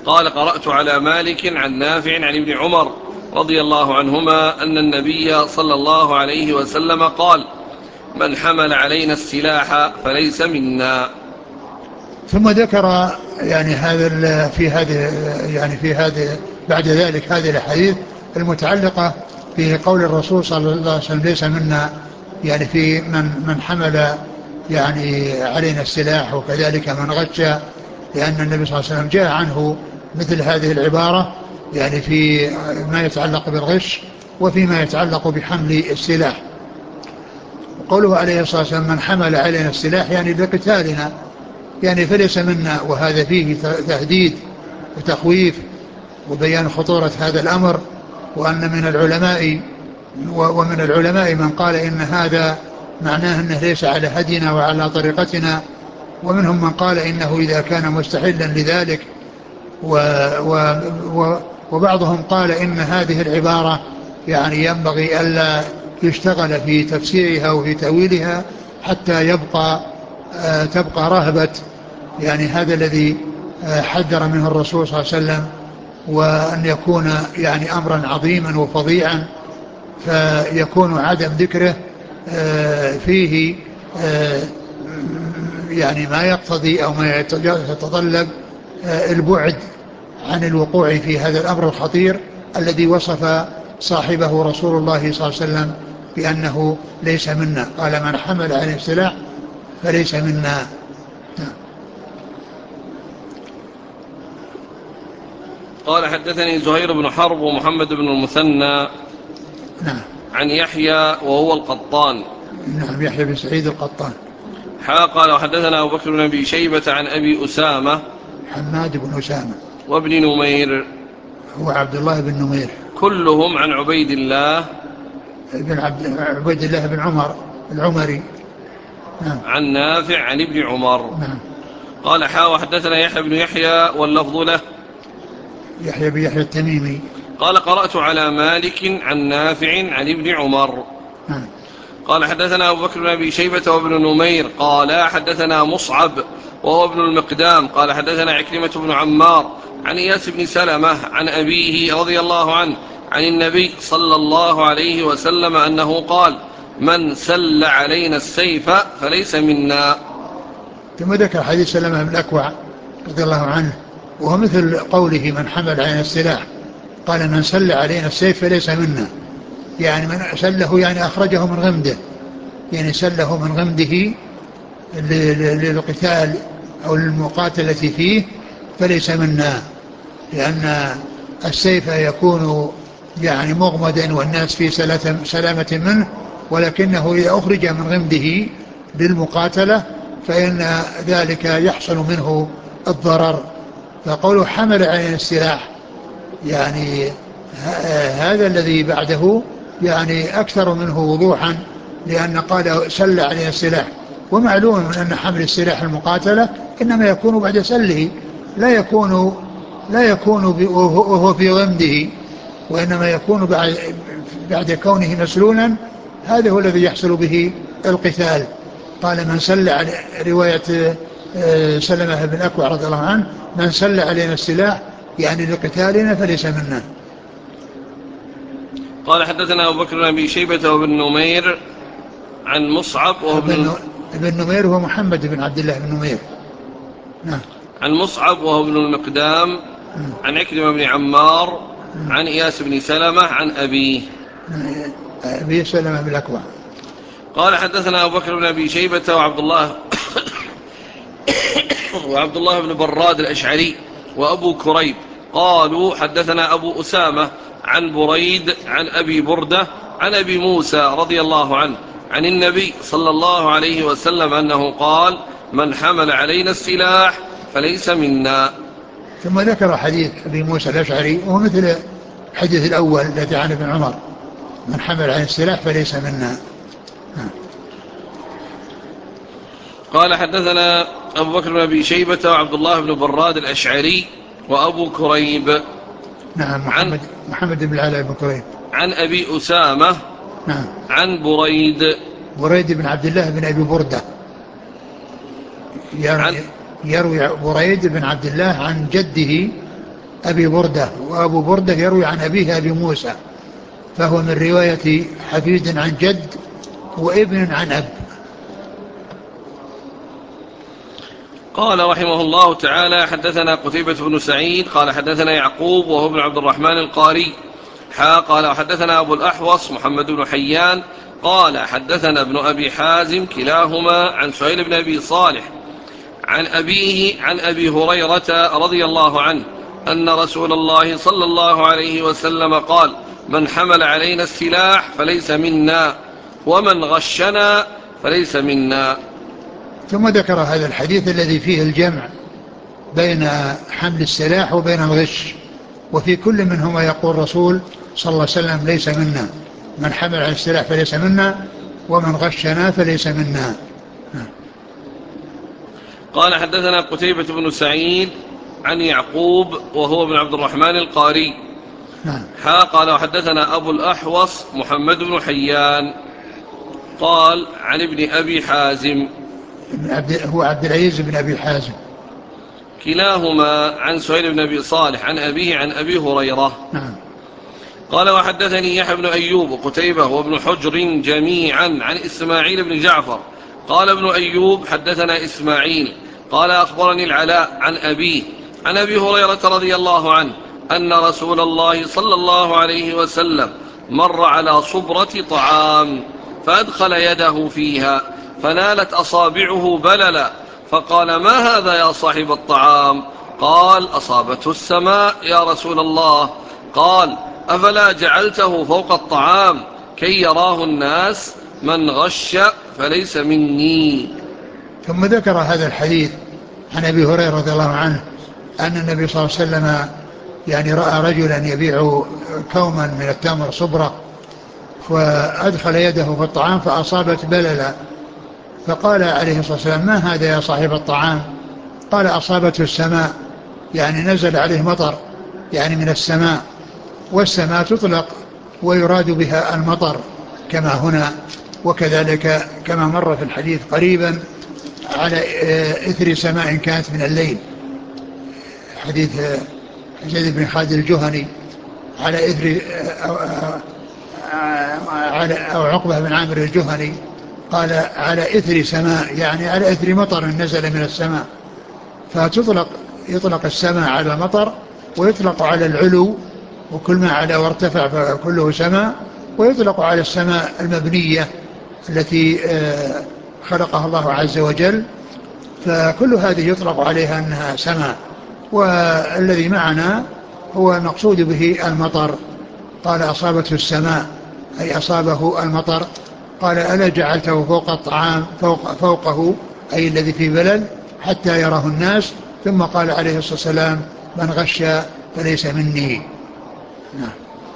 قال قرأت على مالك عن نافع عن ابن عمر رضي الله عنهما أن النبي صلى الله عليه وسلم قال من حمل علينا السلاح فليس منا. ثم ذكر يعني هذا في هذه يعني في هذه بعد ذلك هذه الأحاديث المتعلقة في قول الرسول صلى الله عليه وسلم ليس منا، يعني في من من حمل يعني علينا السلاح، وكذلك من غش، لأن النبي صلى الله عليه وسلم جاء عنه مثل هذه العبارة يعني في ما يتعلق بالغش وفيما يتعلق بحمل السلاح. وقوله عليه الصلاة والسلام من حمل علينا السلاح يعني لقتالنا، يعني فليس منا، وهذا فيه تهديد وتخويف وبيان خطورة هذا الأمر، وأن من العلماء ومن العلماء من قال إن هذا معناه أنه ليس على هدينا وعلى طريقتنا، ومنهم من قال إنه إذا كان مستحلا لذلك، و و و وبعضهم قال إن هذه العبارة يعني ينبغي ألا يشتغل في تفسيرها وفي تأويلها حتى يبقى آه تبقى رهبة يعني هذا الذي آه حذر منه الرسول صلى الله عليه وسلم، وأن يكون يعني أمرا عظيما وفظيعا، فيكون عدم ذكره آه فيه آه يعني ما يقتضي أو ما يتطلب آه البعد عن الوقوع في هذا الأمر الخطير الذي وصف صاحبه رسول الله صلى الله عليه وسلم بأنه ليس منا، قال من حمل عليه السلاح فليس منا. قال حدثني زهير بن حرب ومحمد بن المثنى نعم عن يحيى وهو القطان. نعم يحيى بن سعيد القطان. حا قال وحدثنا أبو بكر بن أبي شيبة عن أبي أسامة حماد بن أسامة وابن نمير هو عبد الله بن نمير، كلهم عن عبيد الله بن عبد عبيد الله بن عمر العمري. نعم. عن نافع عن ابن عمر. نعم. قال حا وحدثنا يحيى بن يحيى واللفظ له يحيى بن يحيى التميمي. قال قرأت على مالك عن نافع عن ابن عمر. نعم. قال حدثنا أبو بكر بن أبي شيبة وابن نمير قال حدثنا مصعب وهو ابن المقدام قال حدثنا عكرمة بن عمار عن إياس بن سلمة عن أبيه رضي الله عنه عن النبي صلى الله عليه وسلم أنه قال من سل علينا السيف فليس منا. ثم ذكر حديث سلمة بن الأكوع رضي الله عنه، وهو مثل قوله من حمل علينا السلاح، قال من سل علينا السيف فليس منا، يعني من سله يعني أخرجه من غمده، يعني سله من غمده للقتال أو للمقاتلة فيه فليس منا، لأن السيف يكون يعني مغمدا والناس في سلامة منه، ولكنه إذا أخرج من غمده للمقاتلة فإن ذلك يحصل منه الضرر. فقوله حمل علينا السلاح يعني هذا الذي بعده يعني أكثر منه وضوحا، لأن قال سل علينا السلاح، ومعلوم أن حمل السلاح المقاتلة إنما يكون بعد سله، لا يكون لا يكون وهو في غمده، وإنما يكون بعد, بعد كونه مسلولا، هذا هو الذي يحصل به القتال. قال من سل على رواية سلمة بن أكوع رضي الله عنه من سل علينا السلاح يعني لقتالنا فليس منا. قال حدثنا أبو بكر بن أبي شيبة وابن نمير عن مصعب وهو ابن ابن نمير هو محمد بن عبد الله بن نمير. نعم. عن مصعب وهو ابن المقدام عن عكرمة بن عمار عن إياس بن سلمة عن أبيه أبي سلمة بن الأكوع. قال حدثنا أبو بكر بن أبي شيبة وعبد الله وعبد الله بن براد الأشعري وأبو كريب قالوا حدثنا أبو أسامة عن بريد عن أبي بردة عن أبي موسى رضي الله عنه عن النبي صلى الله عليه وسلم أنه قال من حمل علينا السلاح فليس منا. ثم ذكر حديث أبي موسى الأشعري وهو مثل الحديث الأول الذي عن ابن عمر من حمل علينا السلاح فليس منا. قال حدثنا أبو بكر بن أبي شيبة وعبد الله بن براد الأشعري وأبو كريب. نعم. محمد, محمد بن العلاء بن كريب. عن أبي أسامة. نعم. عن بريد بريد بن عبد الله بن أبي بردة، يروي, يروي بريد بن عبد الله عن جده أبي بردة، وأبو بردة يروي عن أبيه أبي موسى، فهو من رواية حفيد عن جد وابن عن أب. قال رحمه الله تعالى: حدثنا قتيبة بن سعيد قال حدثنا يعقوب وهو ابن عبد الرحمن القاري حا قال حدثنا أبو الأحوص محمد بن حيان قال حدثنا ابن أبي حازم كلاهما عن سهيل بن أبي صالح عن أبيه عن أبي هريرة رضي الله عنه أن رسول الله صلى الله عليه وسلم قال: من حمل علينا السلاح فليس منا ومن غشنا فليس منا. ثم ذكر هذا الحديث الذي فيه الجمع بين حمل السلاح وبين الغش، وفي كل منهما يقول الرسول صلى الله عليه وسلم: ليس منا، من حمل على السلاح فليس منا ومن غشنا فليس منا. قال حدثنا قتيبة بن سعيد عن يعقوب وهو ابن عبد الرحمن القاري حا قال وحدثنا أبو الأحوص محمد بن حيان قال عن ابن أبي حازم هو عبد العزيز بن أبي حازم كلاهما عن سهيل بن أبي صالح عن أبيه عن أبي هريرة. نعم. قال وحدثني يحيى بن أيوب وقتيبة وابن حجر جميعا عن إسماعيل بن جعفر قال ابن أيوب حدثنا إسماعيل قال أخبرني العلاء عن أبيه عن أبي هريرة رضي الله عنه أن رسول الله صلى الله عليه وسلم مر على صبرة طعام فأدخل يده فيها فنالت أصابعه بللا فقال: ما هذا يا صاحب الطعام؟ قال: أصابته السماء يا رسول الله. قال: أفلا جعلته فوق الطعام كي يراه الناس؟ من غش فليس مني. ثم ذكر هذا الحديث عن أبي هريرة رضي الله عنه أن النبي صلى الله عليه وسلم يعني رأى رجلا يبيع كوما من التمر صبرة، فأدخل يده في الطعام فأصابت بللا، فقال عليه الصلاة والسلام: ما هذا يا صاحب الطعام؟ قال: أصابته السماء، يعني نزل عليه مطر يعني من السماء، والسماء تطلق ويراد بها المطر كما هنا، وكذلك كما مر في الحديث قريبا على إثر سماء كانت من الليل، حديث زيد بن خالد الجهني، على إثر أو عقبة بن عامر الجهني قال: على إثر سماء، يعني على إثر مطر نزل من السماء. فتطلق يطلق السماء على المطر، ويطلق على العلو، وكل ما علا وارتفع فكله سماء، ويطلق على السماء المبنية التي خلقها الله عز وجل، فكل هذه يطلق عليها أنها سماء. والذي معنا هو المقصود به المطر. قال: أصابته السماء أي أصابه المطر. قال: ألا جعلته فوق الطعام فوق فوقه أي الذي في بلل حتى يراه الناس؟ ثم قال عليه الصلاة والسلام: من غش فليس مني. نعم.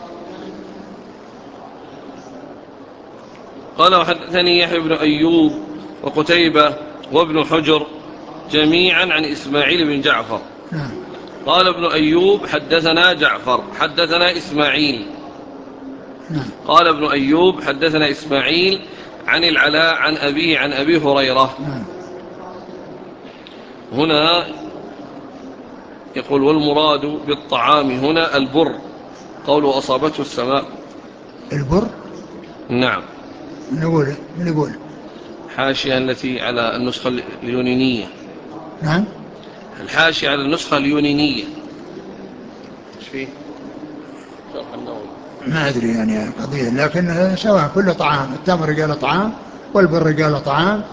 قال وحدثني يحيى بن أيوب وقتيبة وابن حجر جميعا عن إسماعيل بن جعفر. نعم. قال ابن أيوب حدثنا جعفر حدثنا إسماعيل. نعم. قال ابن أيوب حدثنا إسماعيل عن العلاء عن أبيه عن أبي هريرة. نعم. هنا يقول: والمراد بالطعام هنا البر، قوله أصابته السماء. البر؟ نعم. نقول نقول الحاشية التي على النسخة اليونانية. نعم. الحاشية على النسخة اليونانية ايش فيه؟ شرح النووي. ما أدري يعني قضية، لكن سواء كل طعام، التمر قال طعام والبر قال طعام،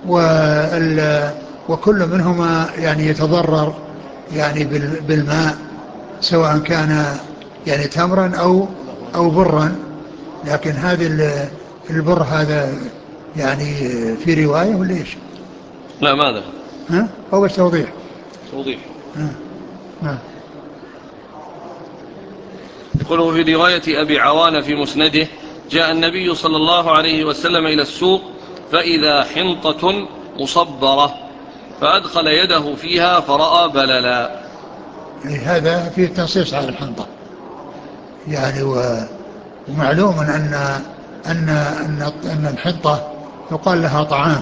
وكل منهما يعني يتضرر يعني بالماء، سواء كان يعني تمرا أو أو برا. لكن هذا البر هذا يعني في رواية ولا إيش؟ لا ماذا؟ ها؟ هو بس توضيح. توضيح. ها؟ ها؟ يقوله في رواية أبي عوانة في مسنده: جاء النبي صلى الله عليه وسلم إلى السوق فإذا حنطة مصبرة فأدخل يده فيها فرأى بللا. هذا فيه تنصيص على الحنطة يعني، ومعلوم أن أن أن أن الحنطة يقال لها طعام،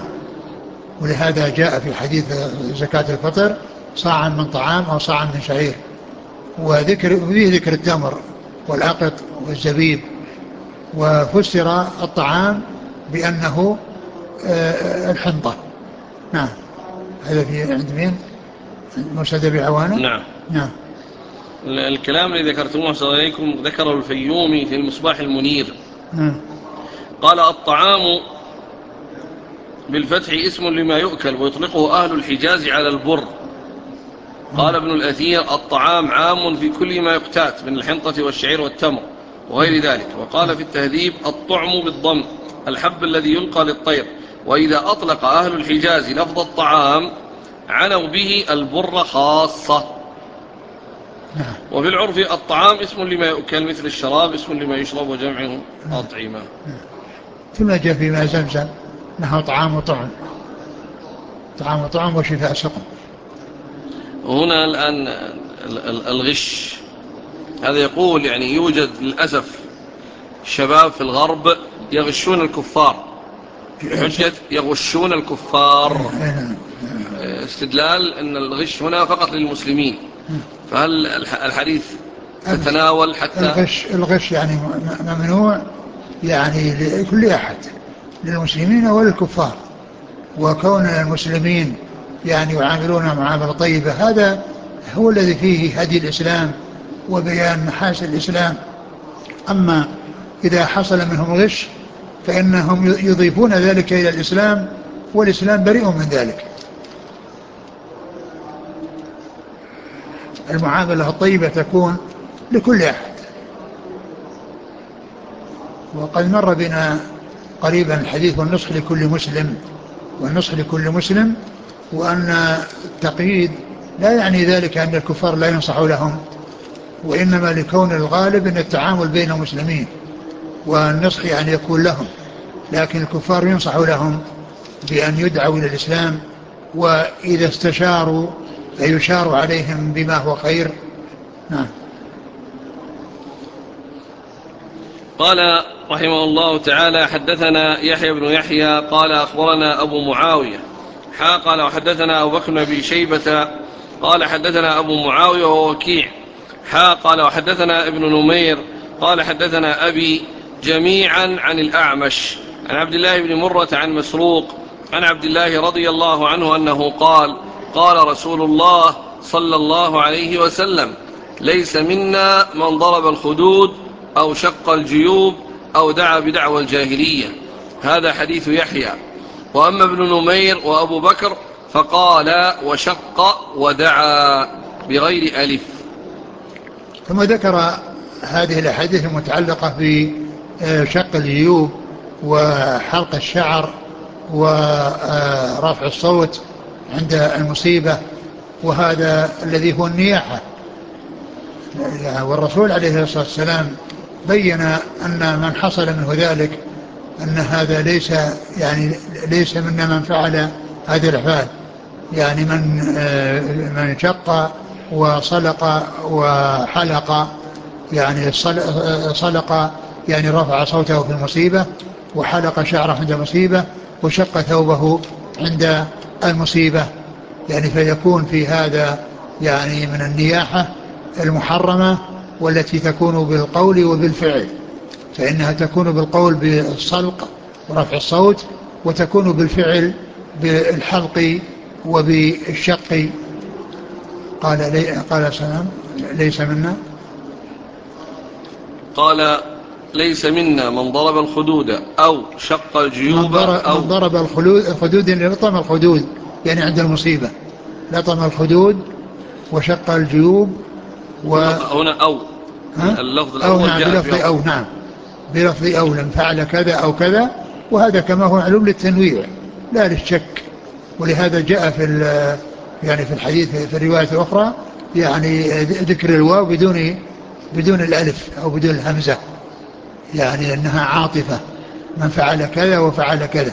ولهذا جاء في حديث زكاة الفطر: صاعا من طعام أو صاعا من شعير. وذكر فيه ذكر التمر والعقط والزبيب. وفسر الطعام بأنه الحنطة. نعم. هذا في عند مين؟ مرشد أبي عوانة. نعم. نعم. الكلام الذي ذكرتموه أحسن إليكم ذكره الفيومي في المصباح المنير. نعم. قال الطعام بالفتح اسم لما يؤكل ويطلقه أهل الحجاز على البر. قال ابن الأثير الطعام عام في كل ما يقتات من الحنطة والشعير والتمر وغير ذلك. وقال في التهذيب الطعم بالضم الحب الذي يلقى للطير. وإذا أطلق أهل الحجاز لفظ الطعام عنوا به البر خاصة. وفي العرف الطعام اسم لما يؤكل مثل الشراب اسم لما يشرب وجمعه أطعمة. ثم جاء فيما زمزم نحو طعام وطعم، طعام وطعم وشفاء سقم. هنا الآن الغش هذا يقول يعني يوجد للأسف شباب في الغرب يغشون الكفار بحجة يغشون الكفار استدلال أن الغش هنا فقط للمسلمين. فهل الحديث تتناول حتى الغش الغش يعني ممنوع يعني لكل أحد للمسلمين وللكفار. وكون المسلمين يعني يعاملون معاملة طيبة هذا هو الذي فيه هدي الإسلام وبيان محاسن الإسلام. أما إذا حصل منهم غش فإنهم يضيفون ذلك إلى الإسلام والإسلام بريء من ذلك. المعاملة الطيبة تكون لكل أحد. وقد مر بنا قريبا الحديث والنصح لكل مسلم والنصح لكل مسلم، وأن التقييد لا يعني ذلك أن الكفار لا ينصح لهم، وإنما لكون الغالب أن التعامل بين المسلمين والنصح يعني يكون لهم، لكن الكفار ينصح لهم بأن يدعوا إلى الإسلام، وإذا استشاروا فيشار عليهم بما هو خير. نعم. قال رحمه الله تعالى حدثنا يحيى بن يحيى قال أخبرنا أبو معاوية حا قال وحدثنا أبو بكر بن أبي شيبة قال حدثنا أبو معاوية وهو وكيع حا قال وحدثنا ابن نمير قال حدثنا أبي جميعا عن الأعمش عن عبد الله بن مرة عن مسروق عن عبد الله رضي الله عنه أنه قال قال رسول الله صلى الله عليه وسلم ليس منا من ضرب الخدود أو شق الجيوب أو دعا بدعوى الجاهلية. هذا حديث يحيى. وأما ابن نمير وأبو بكر فقال وشق ودعا بغير ألف. ثم ذكر هذه الأحاديث المتعلقة بشق الجيوب وحلق الشعر ورفع الصوت عند المصيبة، وهذا الذي هو النياحة. والرسول عليه الصلاة والسلام بين أن من حصل منه ذلك أن هذا ليس يعني ليس منا من فعل هذه الأفعال، يعني من من شق وصلق وحلق، يعني صلق يعني رفع صوته في المصيبة، وحلق شعره عند المصيبة، وشق ثوبه عند المصيبة، يعني فيكون في هذا يعني من النياحة المحرمة والتي تكون بالقول وبالفعل. فإنها تكون بالقول بالصلق ورفع الصوت، وتكون بالفعل بالحلق وبالشق. قال لي قال سلام ليس منا قال ليس منا من ضرب الخدود أو شق الجيوب من ضرب, أو من ضرب الخدود اللي لطم الخدود يعني عند المصيبة، لطم الخدود وشق الجيوب و... هنا أو اللفظ الأول أو نعم بلفظ أو نعم بلفظ أو لم فعل كذا أو كذا، وهذا كما هو معلوم للتنويع لا للشك. ولهذا جاء في يعني في الحديث في الرواية الأخرى يعني ذكر الواو بدون بدون الألف أو بدون الهمزة، يعني أنها عاطفة، من فعل كذا وفعل كذا.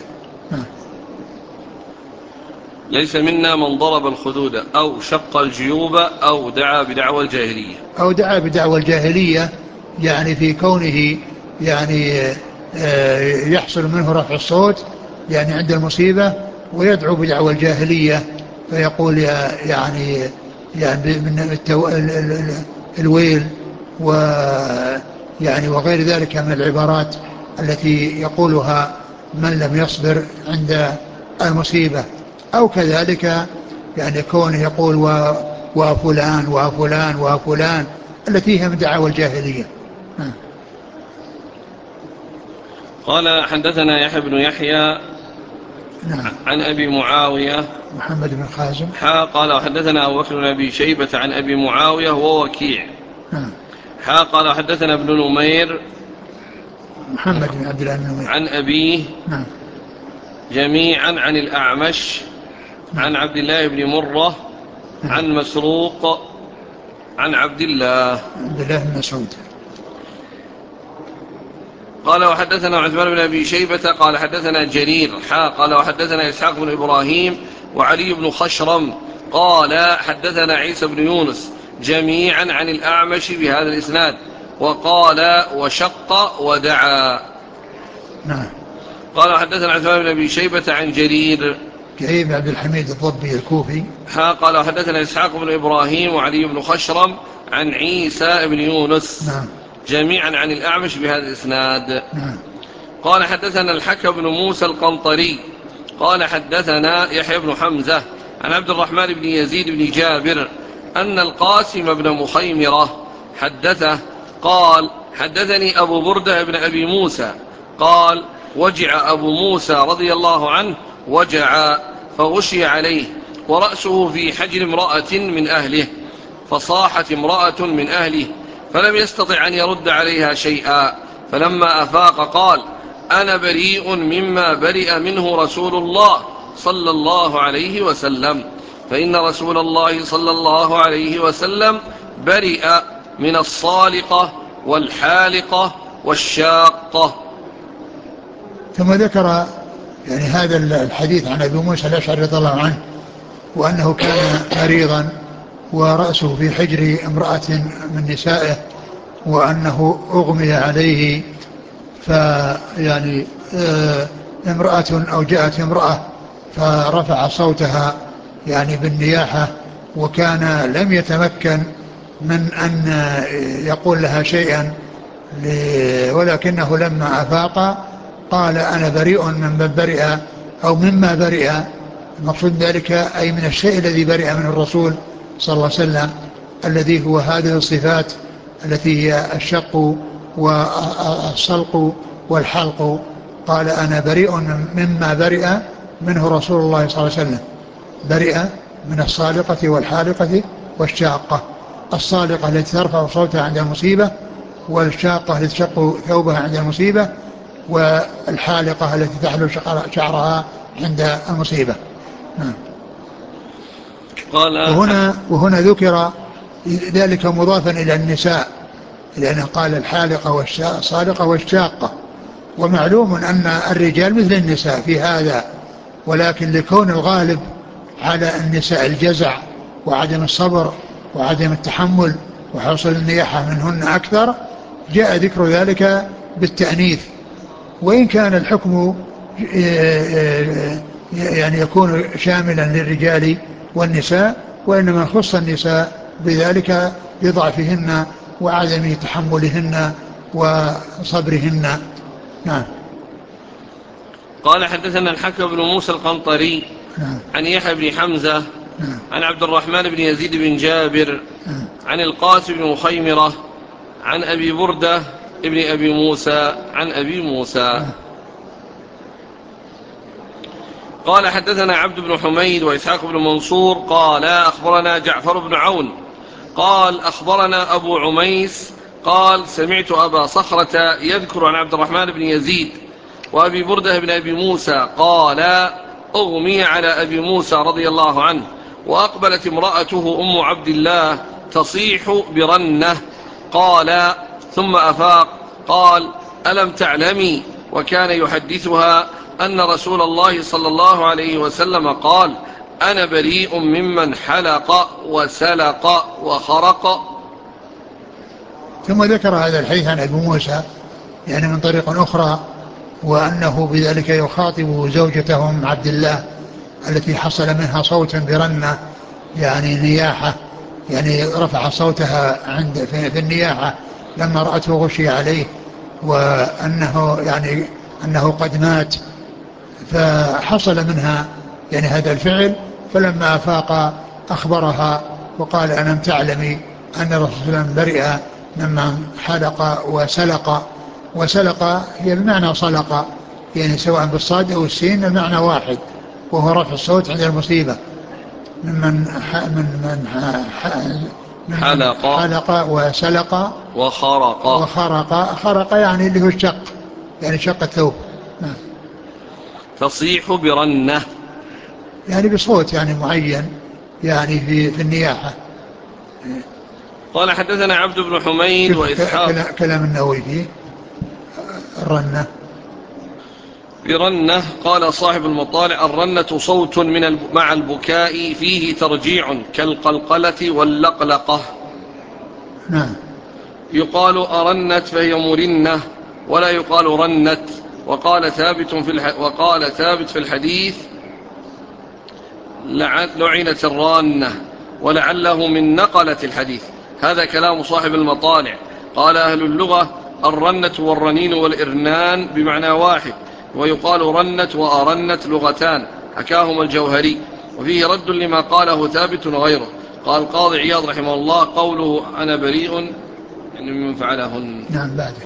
ليس منا من ضرب الخدود أو شق الجيوب أو دعا بدعوى الجاهلية أو دعا بدعوى الجاهلية، يعني في كونه يعني يحصل منه رفع الصوت يعني عند المصيبة، ويدعو بدعوى الجاهلية، فيقول يعني يعني من الويل و يعني وغير ذلك من العبارات التي يقولها من لم يصبر عند المصيبة، أو كذلك يعني كونه يقول و وفلان وفلان وفلان التي هي من دعاوى الجاهلية. قال حدثنا يحيى بن يحيى نعم. عن أبي معاوية محمد بن خازم. حا قال حدثنا أبو بكر بن أبي شيبة عن أبي معاوية ووكيع. نعم. حا قال حدثنا ابن نمير محمد بن عبد الله بن نمير عن أبيه نعم. جميعا عن الأعمش نعم. عن عبد الله بن مرة نعم. عن مسروق عن عبد الله عبد الله بن مسعود. قال وحدثنا عثمان بن أبي شيبة قال حدثنا جرير حا قال وحدثنا إسحاق بن إبراهيم وعلي بن خشرم قال حدثنا عيسى بن يونس جميعا عن الأعمش بهذا الإسناد وقال وشق ودعا. نعم. قال حدثنا عثمان بن أبي شيبة عن جرير جرير بن عبد الحميد الضبي الكوفي. حا قال حدثنا إسحاق بن إبراهيم وعلي بن خشرم عن عيسى بن يونس نعم. جميعا عن الأعمش بهذا الإسناد. نعم. قال حدثنا الحكم بن موسى القنطري قال حدثنا يحيى بن حمزة عن عبد الرحمن بن يزيد بن جابر أن القاسم بن مخيمرة حدثه قال حدثني أبو بردة بن أبي موسى قال وجع أبو موسى رضي الله عنه وجع فغشي عليه ورأسه في حجر امرأة من أهله فصاحت امرأة من أهله فلم يستطع أن يرد عليها شيئا، فلما أفاق قال أنا بريء مما برئ منه رسول الله صلى الله عليه وسلم، فإن رسول الله صلى الله عليه وسلم برئ من الصالقة والحالقة والشاقة. ثم ذكر يعني هذا الحديث عن أبي موسى الأشعري رضي الله عنه وأنه كان مريضا ورأسه في حجر امرأة من نسائه وأنه أغمي عليه فيعني اه امرأة أو جاءت امرأة فرفع صوتها يعني بالنياحة وكان لم يتمكن من أن يقول لها شيئا ولكنه لما أفاق قال أنا بريء من برئ أو مما برئ، المقصود ذلك أي من الشيء الذي برئ منه الرسول صلى الله عليه وسلم الذي هو هذه الصفات التي هي الشق والصلق والحلق. قال أنا بريء مما برئ منه رسول الله صلى الله عليه وسلم، برئ من الصالقة والحالقة والشاقة. الصالقة التي ترفع صوتها عند المصيبة، والشاقة التي تشق ثوبها عند المصيبة، والحالقة التي تحلو شعرها عند المصيبة. وهنا, وهنا ذكر ذلك مضافا إلى النساء لأنه قال الحالقة والصالقة والشاقة، ومعلوم أن الرجال مثل النساء في هذا، ولكن لكون الغالب على النساء الجزع وعدم الصبر وعدم التحمل وحصل النياحة منهن أكثر جاء ذكر ذلك بالتأنيث، وإن كان الحكم يعني يكون شاملا للرجال والنساء، وإنما خص النساء بذلك لضعفهن وعدم تحملهن وصبرهن. نعم. قال حدثنا الحكم بن موسى القنطري نعم. عن يحيى بن حمزة نعم. عن عبد الرحمن بن يزيد بن جابر نعم. عن القاسم بن مخيمرة عن أبي بردة ابن أبي موسى عن أبي موسى. نعم. قال حدثنا عبد بن حميد وإسحاق بن منصور قال أخبرنا جعفر بن عون قال أخبرنا أبو عميس قال سمعت أبا صخرة يذكر عن عبد الرحمن بن يزيد وأبي بردة بن أبي موسى قال أغمي على أبي موسى رضي الله عنه وأقبلت امرأته أم عبد الله تصيح برنة قال ثم أفاق قال ألم تعلمي، وكان يحدثها أن رسول الله صلى الله عليه وسلم قال أنا بريء ممن حلق وسلق وخرق. ثم ذكر هذا الحديث عن أبي موسى يعني من طريق أخرى، وأنه بذلك يخاطب زوجته أم عبد الله التي حصل منها صوت برنة يعني نياحة، يعني رفع صوتها عند في النياحة لما رأته غشي عليه وأنه يعني أنه قد مات، فحصل منها يعني هذا الفعل. فلما أفاق أخبرها وقال ألم تعلمي أن الرسول صلى الله عليه وسلم برئ ممن حلق وسلق. وسلق هي بمعنى صلق، يعني سواء بالصاد أو السين المعنى واحد، وهو رفع الصوت عند المصيبة. ممن ح من من ح ممن حلق حلق وسلق وخرق. وخرق. خرق يعني اللي هو الشق، يعني شق الثوب. نعم. تصيح برنة، يعني بصوت يعني معين، يعني في, في النياحة. قال حدثنا عبد بن حميد شوف وإسحاق. كلام النووي فيه الرنة. برنة قال صاحب المطالع: الرنة صوت من مع البكاء فيه ترجيع كالقلقلة واللقلقة. نعم. يقال أرنت فهي مرنة ولا يقال رنت. وقال ثابت في الح... وقال ثابت في الحديث: لعنت الرانة، ولعله من نقلة الحديث. هذا كلام صاحب المطالع. قال أهل اللغة: الرنة والرنين والإرنان بمعنى واحد، ويقال رنت وأرنت لغتان، حكاهما الجوهري، وفيه رد لما قاله ثابت وغيره. قال القاضي عياض رحمه الله: قوله أنا بريء يعني ممن فعلهن. نعم. بعده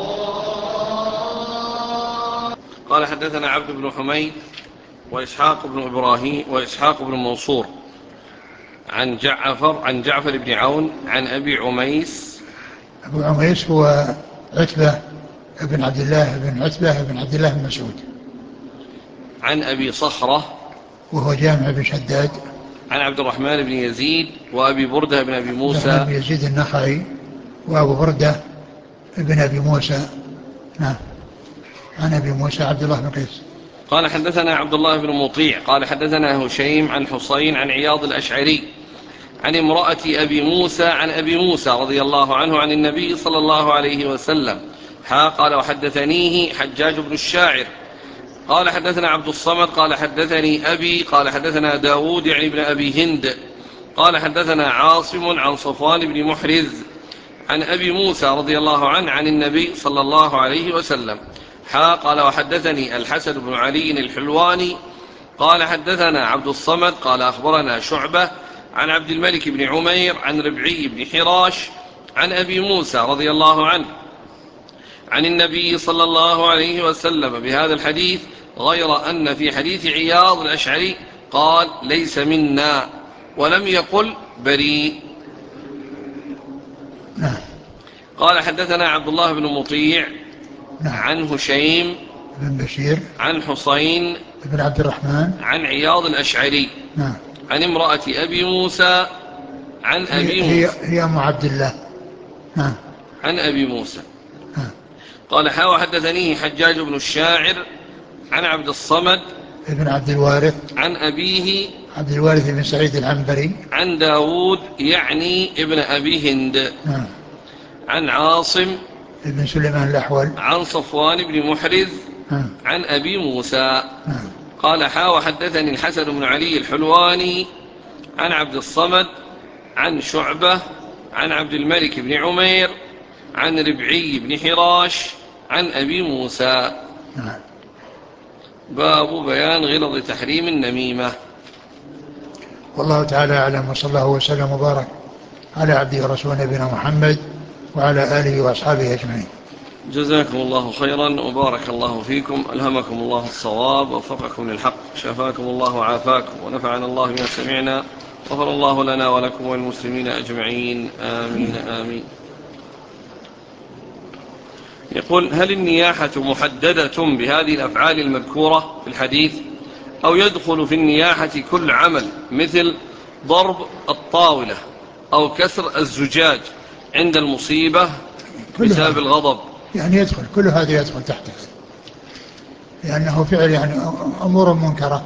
قال حدثنا عبد بن حميد وإسحاق بن إبراهيم وإسحاق بن منصور عن جعفر عن جعفر بن عون عن أبي عميس. أبو عميس هو عتبة بن عبد الله بن عتبة بن عبد الله بن مسعود. عن أبي صخرة وهو جامع بن شداد. عن عبد الرحمن بن يزيد وأبي بردة بن أبي عبد الرحمن موسى. بن يزيد النخعي وأبو بردة بن أبي موسى. نعم. عن أبي موسى عبد الله بن قيس. قال حدثنا عبد الله بن مطيع قال حدثنا هشيم عن حسين عن عياض الأشعري عن امرأة أبي موسى عن أبي موسى رضي الله عنه عن النبي صلى الله عليه وسلم. حا قال وحدثنيه حجاج بن الشاعر قال حدثنا عبد الصمد قال حدثني أبي قال حدثنا داود يعني ابن أبي هند قال حدثنا عاصم عن صفوان بن محرز عن أبي موسى رضي الله عنه عن النبي صلى الله عليه وسلم. حا قال وحدثني الحسن بن علي الحلواني قال حدثنا عبد الصمد قال أخبرنا شعبة عن عبد الملك بن عمير عن ربعي بن حراش عن أبي موسى رضي الله عنه عن النبي صلى الله عليه وسلم بهذا الحديث، غير أن في حديث عياض الأشعري قال ليس منا ولم يقل بريء. نعم. قال حدثنا عبد الله بن مطيع نعم. عن هشيم بن بشير عن حسين بن عبد الرحمن. عن عياض الأشعري نعم. عن امرأة أبي موسى عن هي أبي هي, موسى هي أم عبد الله. نعم. عن أبي موسى. نعم. قال حا حدثنيه حجاج بن الشاعر عن عبد الصمد ابن عبد الوارث عن أبيه عبد الوارث بن سعيد العنبري. عن داود يعني ابن أبي هند نعم. عن عاصم ابن سليمان الأحول. عن صفوان بن محرز نعم. عن أبي موسى. نعم. قال حا وحدثني الحسن بن علي الحلواني عن عبد الصمد عن شعبة عن عبد الملك بن عمير عن ربعي بن حراش عن أبي موسى. نعم. باب بيان غلظ تحريم النميمة. والله تعالى أعلم، وصلى الله وسلم وبارك على عبده ورسوله نبينا محمد وعلى آله وأصحابه أجمعين. جزاكم الله خيرا وبارك الله فيكم، ألهمكم الله الصواب ووفقكم للحق، شفاكم الله وعافاكم ونفعنا الله بما سمعنا، غفر الله لنا ولكم والمسلمين أجمعين، آمين آمين. يقول: هل النياحة محددة بهذه الأفعال المذكورة في الحديث، أو يدخل في النياحة كل عمل مثل ضرب الطاولة أو كسر الزجاج عند المصيبة بسبب كلها الغضب؟ يعني يدخل، كل هذا يدخل تحته، لأنه فعل يعني أمور منكرة.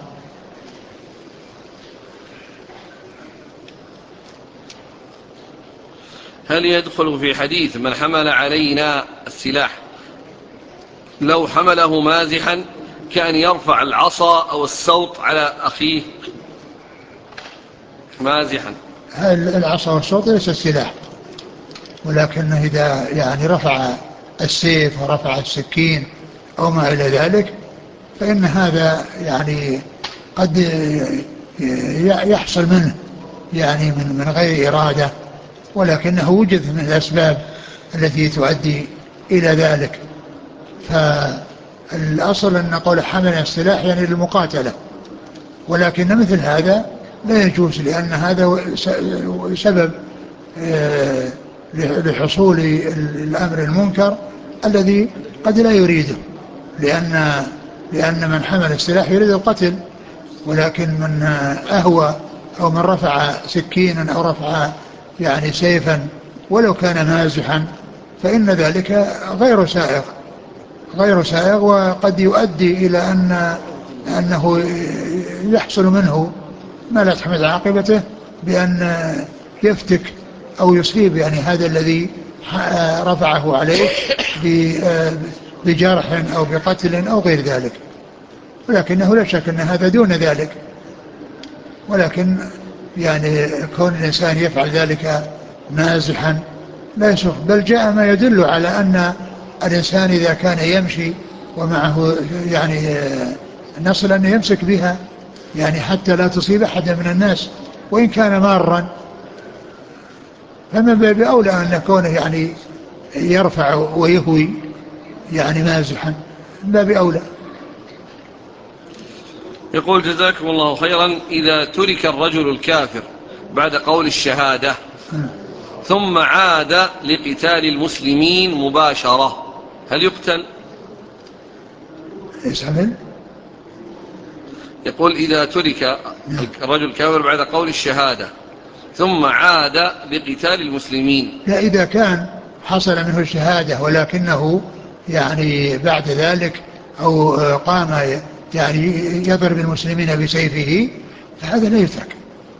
هل يدخل في حديث من حمل علينا السلاح لو حمله مازحا كأن يرفع العصا أو السوط على أخيه مازحا؟ العصا والسوط ليس السلاح، ولكنه إذا يعني رفع السيف ورفع السكين أو ما إلى ذلك فإن هذا يعني قد يحصل منه يعني من من غير إرادة، ولكنه وجد من الأسباب التي تؤدي إلى ذلك. فالأصل أن نقول حمل السلاح يعني للمقاتلة، ولكن مثل هذا لا يجوز، لأن هذا سبب لحصول الأمر المنكر الذي قد لا يريده، لأن لأن من حمل السلاح يريد القتل، ولكن من أهوى أو من رفع سكينا أو رفع يعني سيفا ولو كان مازحا فإن ذلك غير سائغ غير سائغ وقد يؤدي إلى أن أنه يحصل منه ما لا تحمد عاقبته، بأن يفتك أو يصيب يعني هذا الذي رفعه عليه بجرح أو بقتل أو غير ذلك، ولكنه لا شك أن هذا دون ذلك. ولكن يعني كون الإنسان يفعل ذلك مازحا لا يصح، بل جاء ما يدل على أن الإنسان إذا كان يمشي ومعه يعني نصل أن يمسك بها يعني حتى لا تصيب أحدا من الناس وإن كان مارا، فما باب أولى أن كونه يعني يرفع ويهوي يعني مازحا، من باب أولى. يقول جزاكم الله خيرا: إذا ترك الرجل الكافر بعد قول الشهادة ثم عاد لقتال المسلمين مباشرة هل يقتل؟ يسأل. يقول: إذا ترك الرجل الكافر بعد قول الشهادة ثم عاد لقتال المسلمين. لا، إذا كان حصل منه الشهادة ولكنه يعني بعد ذلك أو قام يعني يضرب المسلمين بسيفه فهذا لا يترك.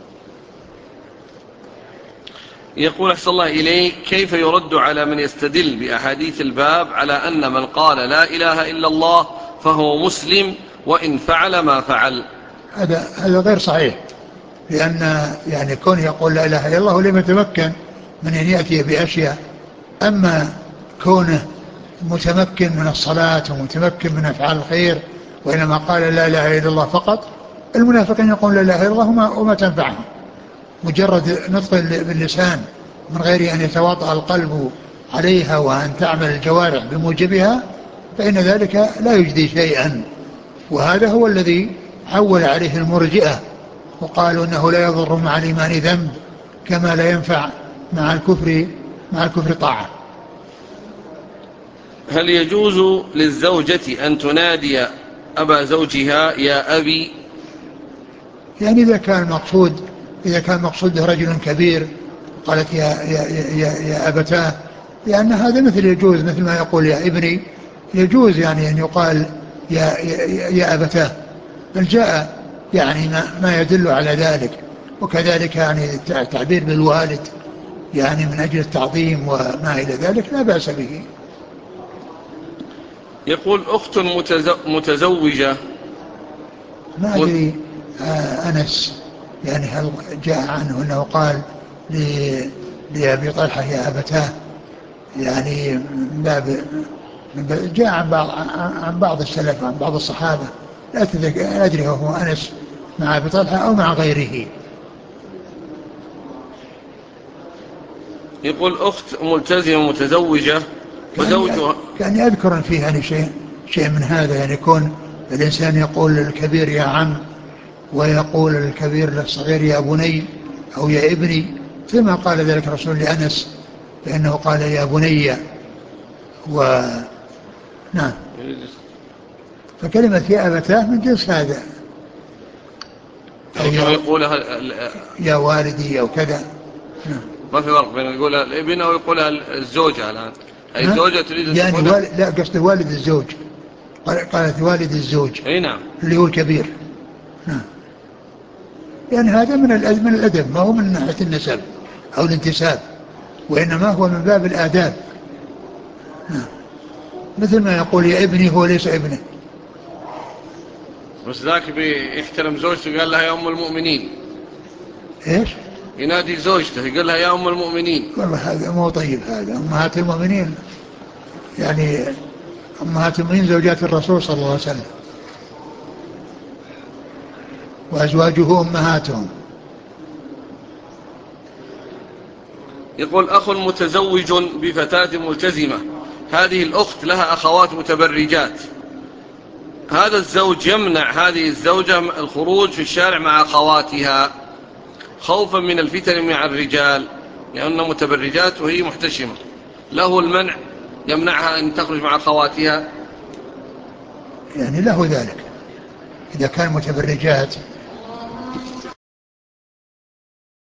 يقول: أحسن الله إليك، كيف يرد على من يستدل بأحاديث الباب على أن من قال لا إله إلا الله فهو مسلم وإن فعل ما فعل؟ هذا هذا غير صحيح، لأن يعني كون يقول لا إله إلا الله لم يتمكن من أن يأتي بأشياء، أما كونه متمكن من الصلاة ومتمكن من أفعال الخير وإنما قال لا إله إلا الله فقط، المنافقين يقول لا إله إلا الله وما, وما تنفعهم، مجرد نطق باللسان من غير أن يتواطأ القلب عليها وأن تعمل الجوارح بموجبها فإن ذلك لا يجدي شيئا. وهذا هو الذي حول عليه المرجئة وقالوا أنه لا يضر مع الإيمان ذنب كما لا ينفع مع الكفر مع الكفر طاعة. هل يجوز للزوجة أن تنادي أبا زوجها يا أبي؟ يعني إذا كان مقصود إذا كان مقصود رجل كبير قالت يا, يا, يا, يا أبتاه، لأن هذا مثل يجوز مثل ما يقول يا ابني، يجوز يعني أن يقال يا, يا, يا أبتاه، بل جاء يعني ما, ما يدل على ذلك. وكذلك يعني التعبير بالوالد يعني من أجل التعظيم وما إلى ذلك لا بأس به. يقول: أخت متزوجة. ما أدري آه أنس يعني هل جاء عنه أنه قال لأبي طلحة يا أبتاه، يعني من باب جاء عن بعض عن بعض السلف عن بعض الصحابة، لا أدري هو أنس مع أبي طلحة أو مع غيره. يقول: أخت ملتزمة متزوجة وزوجها. كأني أذكر أن فيه يعني شيء شيء من هذا، يعني يكون الإنسان يقول للكبير يا عم ويقول الكبير للصغير يا بني أو يا ابني، كما قال ذلك الرسول لأنس فإنه قال يا بني. و نعم، فكلمة يا أبتاه من جنس هذا، أو يعني كما يا, يقولها يا والدي أو كذا. نعم. ما في فرق بين يقولها الابن أو يقولها الزوجة الآن، أي الزوجة تريد أن يعني تقولها. والد لا قصد والد الزوج، قالت والد الزوج أي نعم، اللي هو الكبير. نعم. يعني هذا من من الأدب، ما هو من ناحية النسب أو الانتساب، وإنما هو من باب الآداب. نعم. مثل ما يقول يا ابني هو ليس ابنه. بس ذاك بيحترم زوجته قال لها يا أم المؤمنين. إيش؟ ينادي زوجته يقول لها يا أم المؤمنين. والله هذا مو طيب، هذا أمهات المؤمنين يعني أمهات المؤمنين زوجات الرسول صلى الله عليه وسلم وأزواجه أمهاتهم. يقول أخ متزوج بفتاة ملتزمة، هذه الأخت لها أخوات متبرجات، هذا الزوج يمنع هذه الزوجة الخروج في الشارع مع أخواتها خوفا من الفتن مع الرجال لأنها متبرجات وهي محتشمة، له المنع يمنعها أن تخرج مع أخواتها؟ يعني له ذلك إذا كان متبرجات